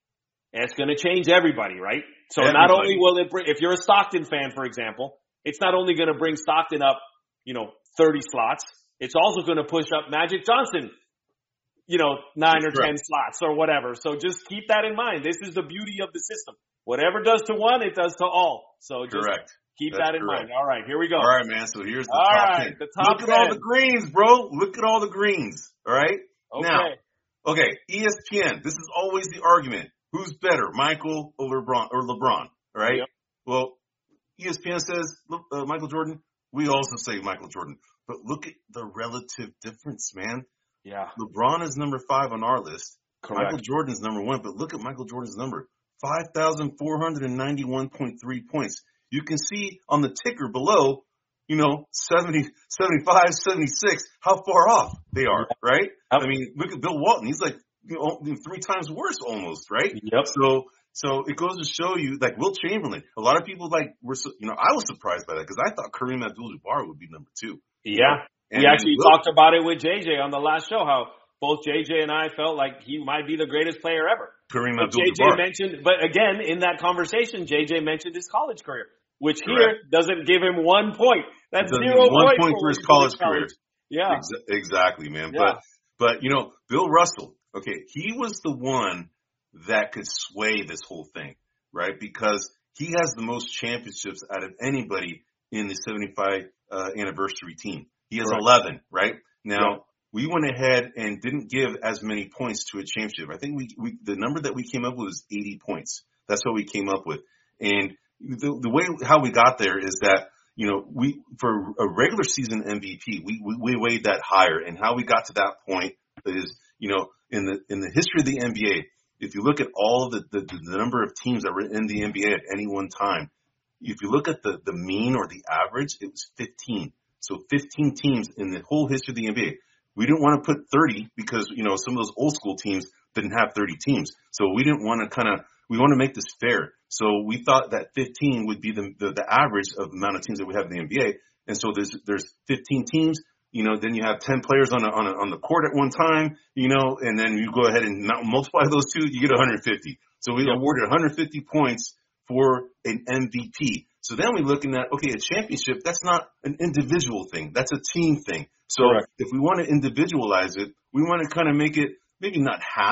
it's going to change everybody, right? So everybody. Not only will it bring, if you're a Stockton fan, for example, it's not only going to bring Stockton up, you know, thirty slots. It's also going to push up Magic Johnson, you know, nine That's or correct. ten slots or whatever. So just keep that in mind. This is the beauty of the system. Whatever does to one, it does to all. So just correct. keep That's that in correct. mind. All right, here we go. All right, man. So here's the all top right, ten. The top Look ten. at all the greens, bro. Look at all the greens. All right? Okay. Now, okay, E S P N. This is always the argument. Who's better, Michael or LeBron? Or LeBron? All right? Yep. Well, E S P N says uh, Michael Jordan. We also say Michael Jordan. But look at the relative difference, man. Yeah. LeBron is number five on our list. Correct. Michael Jordan is number one. But look at Michael Jordan's number. five thousand four hundred ninety-one point three points. You can see on the ticker below, you know, seventy, seventy-five, seventy-six, how far off they are, right? Yep. I mean, look at Bill Walton. He's like, you know, three times worse almost, right? Yep. So, so it goes to show you, like Wilt Chamberlain, a lot of people like were, you know, I was surprised by that because I thought Kareem Abdul-Jabbar would be number two. Yeah. And we actually Wilt, talked about it with J J on the last show, how both J J and I felt like he might be the greatest player ever. Kareem but J J mentioned, but again, in that conversation, J J mentioned his college career, which Correct. Here doesn't give him one point. That's zero one point point for his college, college career. Yeah. Ex- exactly, man. Yeah. But, but, you know, Bill Russell, okay, he was the one that could sway this whole thing, right? Because he has the most championships out of anybody in the seventy-five uh, anniversary team. He has Correct. eleven, right? Now, yeah. we went ahead and didn't give as many points to a championship. I think we, we the number that we came up with was eighty points. That's what we came up with. And the, the way how we got there is that, you know, we for a regular season M V P, we, we we weighed that higher. And how we got to that point is, you know, in the in the history of the N B A, if you look at all of the, the, the number of teams that were in the N B A at any one time, if you look at the, the mean or the average, it was fifteen. So fifteen teams in the whole history of the N B A. We didn't want to put thirty because, you know, some of those old school teams didn't have thirty teams. So we didn't want to kind of, we want to make this fair. So we thought that fifteen would be the, the, the average of the amount of teams that we have in the N B A. And so there's, there's fifteen teams, you know, then you have ten players on a, on a, on the court at one time, you know, and then you go ahead and multiply those two, you get one hundred fifty. So we awarded one hundred fifty points for an M V P. So then we're looking at, okay, a championship, that's not an individual thing. That's a team thing. So Correct. If we want to individualize it, we want to kind of make it maybe not half,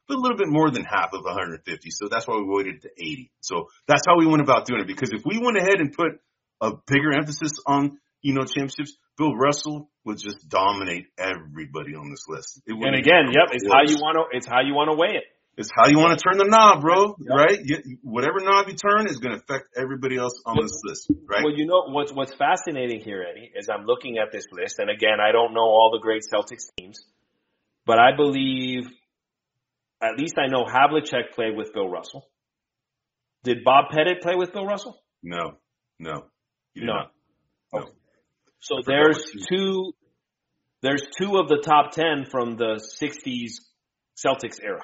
but a little bit more than half of one hundred fifty. So that's why we waited to eighty. So that's how we went about doing it. Because if we went ahead and put a bigger emphasis on, you know, championships, Bill Russell would just dominate everybody on this list. It and again, yep, it's how you want to, it's how you want to weigh it. It's how you want to turn the knob, bro, yep. right? You, whatever knob you turn is going to affect everybody else on this list, right? Well, you know, what's what's fascinating here, Eddie, is I'm looking at this list, and again, I don't know all the great Celtics teams, but I believe, at least I know Havlicek played with Bill Russell. Did Bob Pettit play with Bill Russell? No, no. He did no. Not. No. Okay. So there's two, there's two of the top ten from the sixties Celtics era.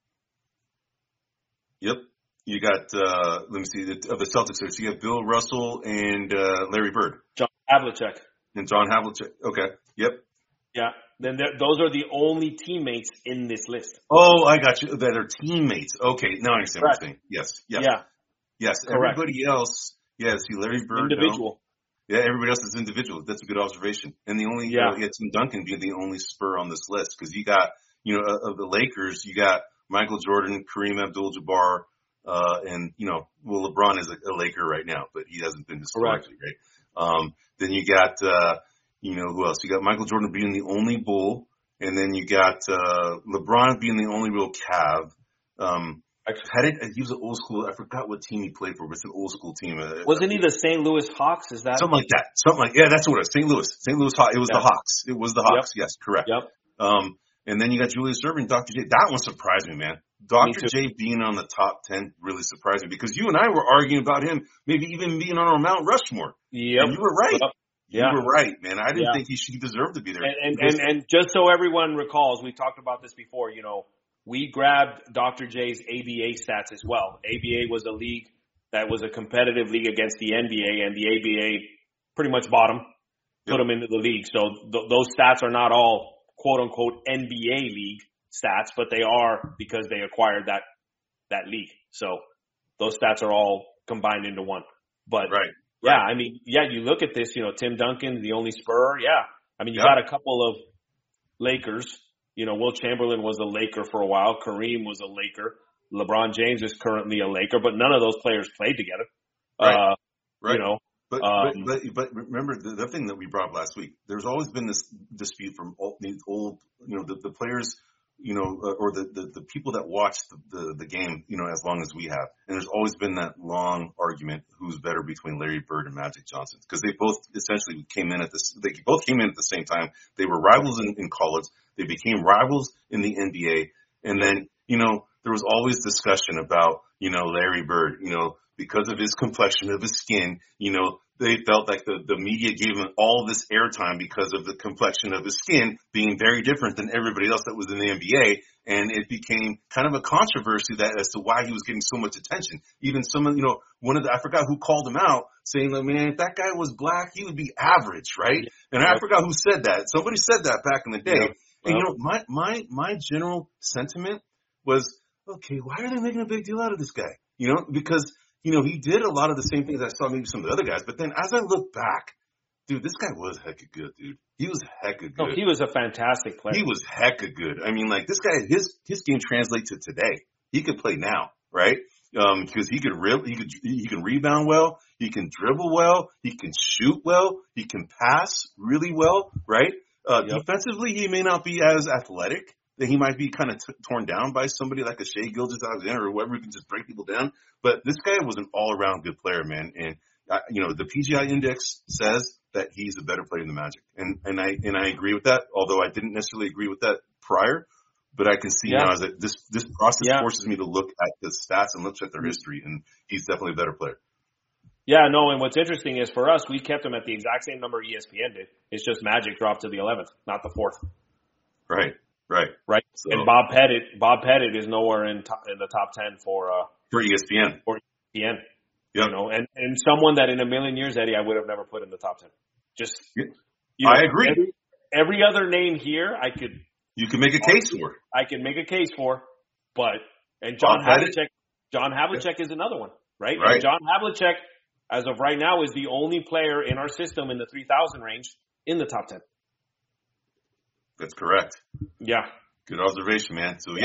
Yep. You got, uh, let me see, the, of the Celtics, so you got Bill Russell and uh, Larry Bird. John Havlicek. And John Havlicek. Okay. Yep. Yeah. Then those are the only teammates in this list. Oh, I got you. That are teammates. Okay. Now I understand Correct. what you're saying. Yes. Yes. Yeah. Yes. Correct. Everybody else, yeah, see Larry Bird. Individual. No. Yeah, everybody else is individual. That's a good observation. And the only, yeah, uh, yeah Tim Duncan being the only Spur on this list. Because you got, you know, uh, of the Lakers, you got Michael Jordan, Kareem Abdul-Jabbar, uh, and, you know, well, LeBron is a, a Laker right now, but he hasn't been historically, right? Um, then you got, uh, you know, who else? You got Michael Jordan being the only Bull, and then you got, uh, LeBron being the only real Cav. Um, Pettit, he was an old school, I forgot what team he played for, but it's an old school team. Uh, Wasn't he the Saint Louis Hawks? Is that? Something like that. Something like, yeah, that's what it was. Saint Louis. Saint Louis Hawks. It was yeah. the Hawks. It was the Hawks. Yep. Yes, correct. Yep. Um, And then you got Julius Erving, Doctor J. That one surprised me, man. Doctor J being on the top ten really surprised me because you and I were arguing about him maybe even being on our Mount Rushmore. Yep. And you were right. Yep. You yeah. were right, man. I didn't yeah. think he should, he deserved to be there. And and, and and just so everyone recalls, we talked about this before, you know, we grabbed Doctor J's A B A stats as well. A B A was a league that was a competitive league against the N B A, and the A B A pretty much bought him, put yep. him into the league. So th- those stats are not all quote-unquote N B A league stats, but they are because they acquired that that league. So those stats are all combined into one. But right. yeah, right. I mean, yeah, you look at this, you know, Tim Duncan, the only Spur. Yeah. I mean, you yep. got a couple of Lakers. You know, Will Chamberlain was a Laker for a while. Kareem was a Laker. LeBron James is currently a Laker, but none of those players played together. Right. Uh, right. You know, But, um, but, but, but remember the, the thing that we brought up last week, there's always been this dispute from all, these old, you know, the, the players, you know, uh, or the, the, the people that watch the, the, the game, you know, as long as we have. And there's always been that long argument who's better between Larry Bird and Magic Johnson. Because they both essentially came in at this, they both came in at the same time. They were rivals in, in college. They became rivals in the N B A. And then, you know, there was always discussion about, you know, Larry Bird, you know, because of his complexion of his skin, you know, they felt like the, the media gave him all this airtime because of the complexion of his skin being very different than everybody else that was in the N B A. And it became kind of a controversy that as to why he was getting so much attention. Even someone, you know, one of the, I forgot who called him out saying, like, man, if that guy was black, he would be average, right? And I forgot who said that. Somebody said that back in the day. Yeah. And, you know, my, my, my general sentiment was, okay, why are they making a big deal out of this guy? You know, because, you know, he did a lot of the same things I saw maybe some of the other guys. But then as I look back, dude, this guy was hecka good, dude. He was hecka good. No, he was a fantastic player. He was hecka good. I mean, like, this guy, his his game translates to today. He could play now, right? Um, because he could re- he could he can rebound well, he can dribble well, he can shoot well, he can pass really well, right? Uh, yep. Defensively, he may not be as athletic. That he might be kind of t- torn down by somebody like a Shai Gilgeous-Alexander or whoever who can just break people down. But this guy was an all-around good player, man. And uh, you know, the P G I Index says that he's a better player than the Magic, and and I and I agree with that. Although I didn't necessarily agree with that prior, but I can see yeah. now as that this this process yeah. forces me to look at the stats and look at their history, and he's definitely a better player. Yeah, no, and what's interesting is for us, we kept him at the exact same number E S P N did. It's just Magic dropped to the eleventh, not the fourth. Right. Right. Right. So, and Bob Pettit, Bob Pettit is nowhere in top, in the top ten for, uh, for E S P N. For E S P N. Yep. You know, and, and someone that in a million years, Eddie, I would have never put in the top ten. Just, yeah. you know, I agree. Every, every other name here, I could. You can make a case for. I can make a case for, but, and John Bob Havlicek, Pettit. John Havlicek yeah. is another one, right? Right. And John Havlicek, as of right now, is the only player in our system in the three thousand range in the top ten. That's correct. Yeah. Good observation, man. So yeah.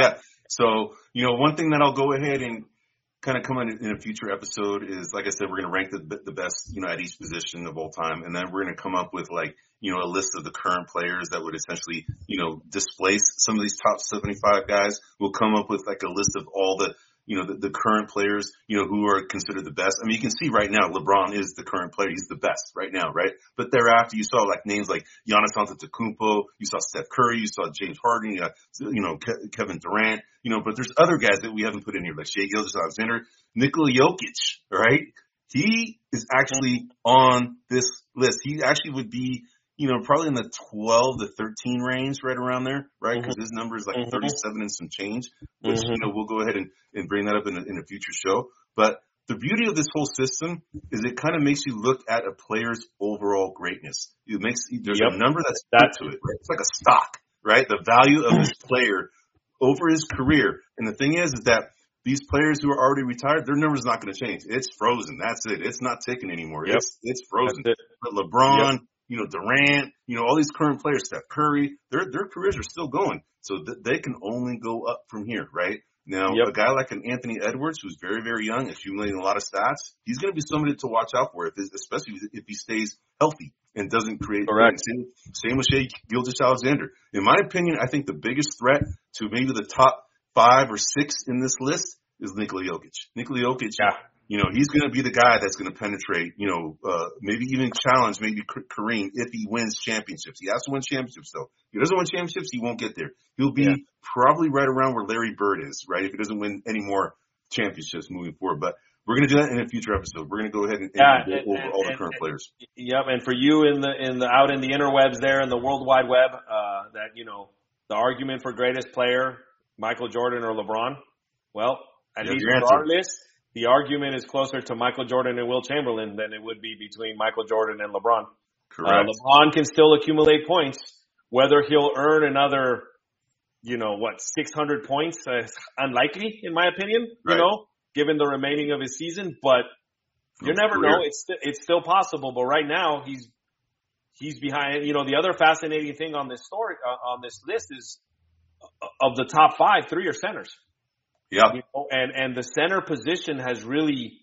So, you know, one thing that I'll go ahead and kind of come in in a future episode is, like I said, we're going to rank the, the best, you know, at each position of all time. And then we're going to come up with like, you know, a list of the current players that would essentially, you know, displace some of these top seventy-five guys. We'll come up with like a list of all the, you know, the, the current players, you know, who are considered the best. I mean, you can see right now, LeBron is the current player. He's the best right now, right? But thereafter, you saw like names like Giannis Antetokounmpo, you saw Steph Curry, you saw James Harden, you got, you know, Ke- Kevin Durant, you know, but there's other guys that we haven't put in here, like Shai Gilgeous-Alexander, Nikola Jokic, right? He is actually on this list. He actually would be, you know, probably in the twelve to thirteen range, right around there, right? Because mm-hmm. his number is like mm-hmm. thirty-seven and some change, which, mm-hmm. you know, we'll go ahead and, and bring that up in a, in a future show. But the beauty of this whole system is it kind of makes you look at a player's overall greatness. It makes, there's yep. a number that's that to it, right? It's like a stock, right? The value of this player over his career. And the thing is, is that these players who are already retired, their number's not going to change. It's frozen. That's it. It's not ticking anymore. Yep. It's, it's frozen. It. But LeBron, yep. you know, Durant, you know, all these current players, Steph Curry, their their careers are still going. So th- they can only go up from here, right? Now, yep. a guy like an Anthony Edwards, who's very, very young, accumulating a lot of stats, he's going to be somebody to watch out for, if especially if he stays healthy and doesn't create. Correct. Same, same with Shai Gilgeous-Alexander. In my opinion, I think the biggest threat to maybe the top five or six in this list is Nikola Jokic. Nikola Jokic. Yeah. You know, he's going to be the guy that's going to penetrate, you know, uh, maybe even challenge maybe Kareem if he wins championships. He has to win championships, though. If he doesn't win championships, he won't get there. He'll be yeah. probably right around where Larry Bird is, right, if he doesn't win any more championships moving forward. But we're going to do that in a future episode. We're going to go ahead and, yeah, and and, go over and, all and, the current and, players. Yep, and for you in the in the out in the interwebs there in the World Wide Web, uh, that, you know, the argument for greatest player, Michael Jordan or LeBron, well, at least regardless, the argument is closer to Michael Jordan and Will Chamberlain than it would be between Michael Jordan and LeBron. Correct. Uh, LeBron can still accumulate points. Whether he'll earn another, you know, what, six hundred points, uh, unlikely, in my opinion, right. you know, given the remaining of his season. But you never career. know. It's it's still possible. But right now, he's he's behind. You know, the other fascinating thing on this story, uh, on this list is uh, of the top five, three are centers. Yeah. You know, and, and the center position has really,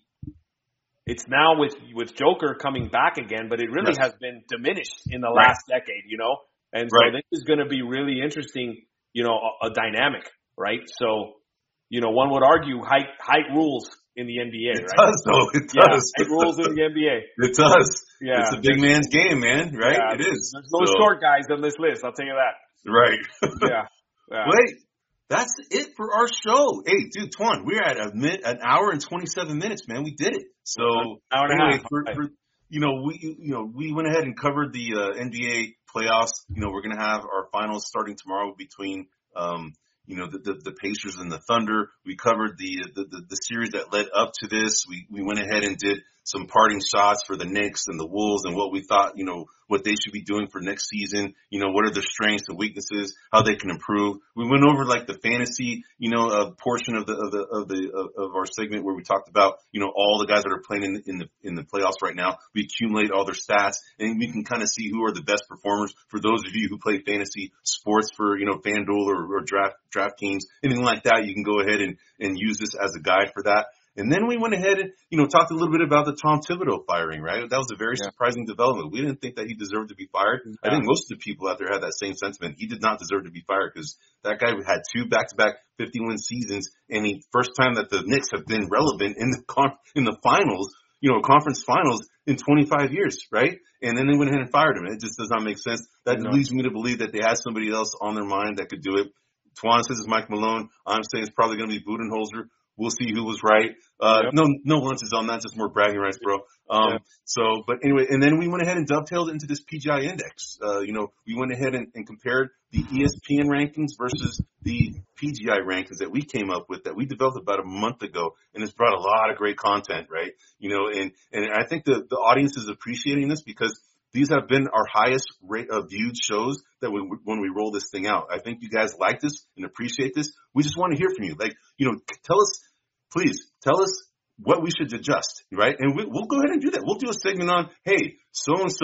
it's now with, with Joker coming back again, but it really yes. has been diminished in the right. last decade, you know? And so right. this is going to be really interesting, you know, a, a dynamic, right? So, you know, one would argue height, height rules in the N B A, it right? It does, though. It yeah, does. Height rules in the N B A. It does. Yeah. It's a big man's game, man, right? Yeah, it is. There's no so. short guys on this list, I'll tell you that. Right. yeah. yeah. Wait. That's it for our show. Hey, dude, Twan, we're at a minute, an hour and twenty-seven minutes, man. We did it. So, hour and anyway, a half. for, for, you know, we, you know, we went ahead and covered the uh, N B A playoffs. You know, we're going to have our finals starting tomorrow between, um, you know, the, the, the Pacers and the Thunder. We covered the, the, the, the series that led up to this. We, we went ahead and did some parting shots for the Knicks and the Wolves and what we thought, you know, what they should be doing for next season. You know, what are their strengths and weaknesses, how they can improve. We went over like the fantasy, you know, uh, portion of the, of the, of the, of, of our segment where we talked about, you know, all the guys that are playing in, in the, in the playoffs right now. We accumulate all their stats and we can kind of see who are the best performers for those of you who play fantasy sports for, you know, FanDuel or, or draft, DraftKings, anything like that. You can go ahead and, and use this as a guide for that. And then we went ahead and, you know, talked a little bit about the Tom Thibodeau firing, right? That was a very yeah. surprising development. We didn't think that he deserved to be fired. Yeah. I think most of the people out there had that same sentiment. He did not deserve to be fired because that guy had two back-to-back fifty-win seasons, and the first time that the Knicks have been relevant in the con- in the finals, you know, conference finals in twenty-five years, right? And then they went ahead and fired him. It just does not make sense. That no. leads me to believe that they had somebody else on their mind that could do it. Twan says it's Mike Malone. I'm saying it's probably going to be Budenholzer. We'll see who was right. Uh, yep. no, no lunches on that, just more bragging rights, bro. Um, yeah. so, but anyway, and then we went ahead and dovetailed into this P G I index. Uh, you know, we went ahead and, and compared the E S P N rankings versus the P G I rankings that we came up with that we developed about a month ago. And it's brought a lot of great content, right? You know, and, and I think the, the audience is appreciating this because these have been our highest rate of viewed shows that we, when we roll this thing out. I think you guys like this and appreciate this. We just want to hear from you. Like, you know, tell us, please tell us what we should adjust, right? And we, we'll go ahead and do that. We'll do a segment on, hey, so-and-so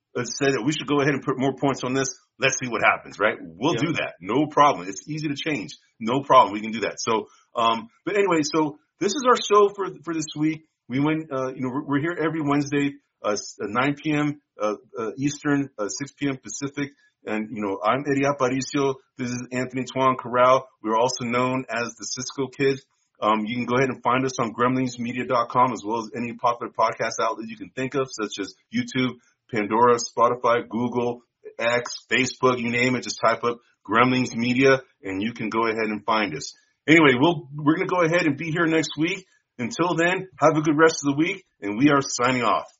said that we should go ahead and put more points on this. Let's see what happens, right? We'll yep. do that. No problem. It's easy to change. No problem. We can do that. So, um, but anyway, so this is our show for, for this week. We went, uh, you know, we're, we're here every Wednesday, uh, nine p.m. Uh, uh, Eastern, uh, six p.m. Pacific. And, you know, I'm Eddie Aparicio. This is Anthony Tuan Corral. We're also known as the Cisco Kid. Um, you can go ahead and find us on gremlinsmedia dot com as well as any popular podcast outlet you can think of, such as YouTube, Pandora, Spotify, Google, X, Facebook, you name it. Just type up Gremlins Media and you can go ahead and find us. Anyway, we'll, we're going to go ahead and be here next week. Until then, have a good rest of the week and we are signing off.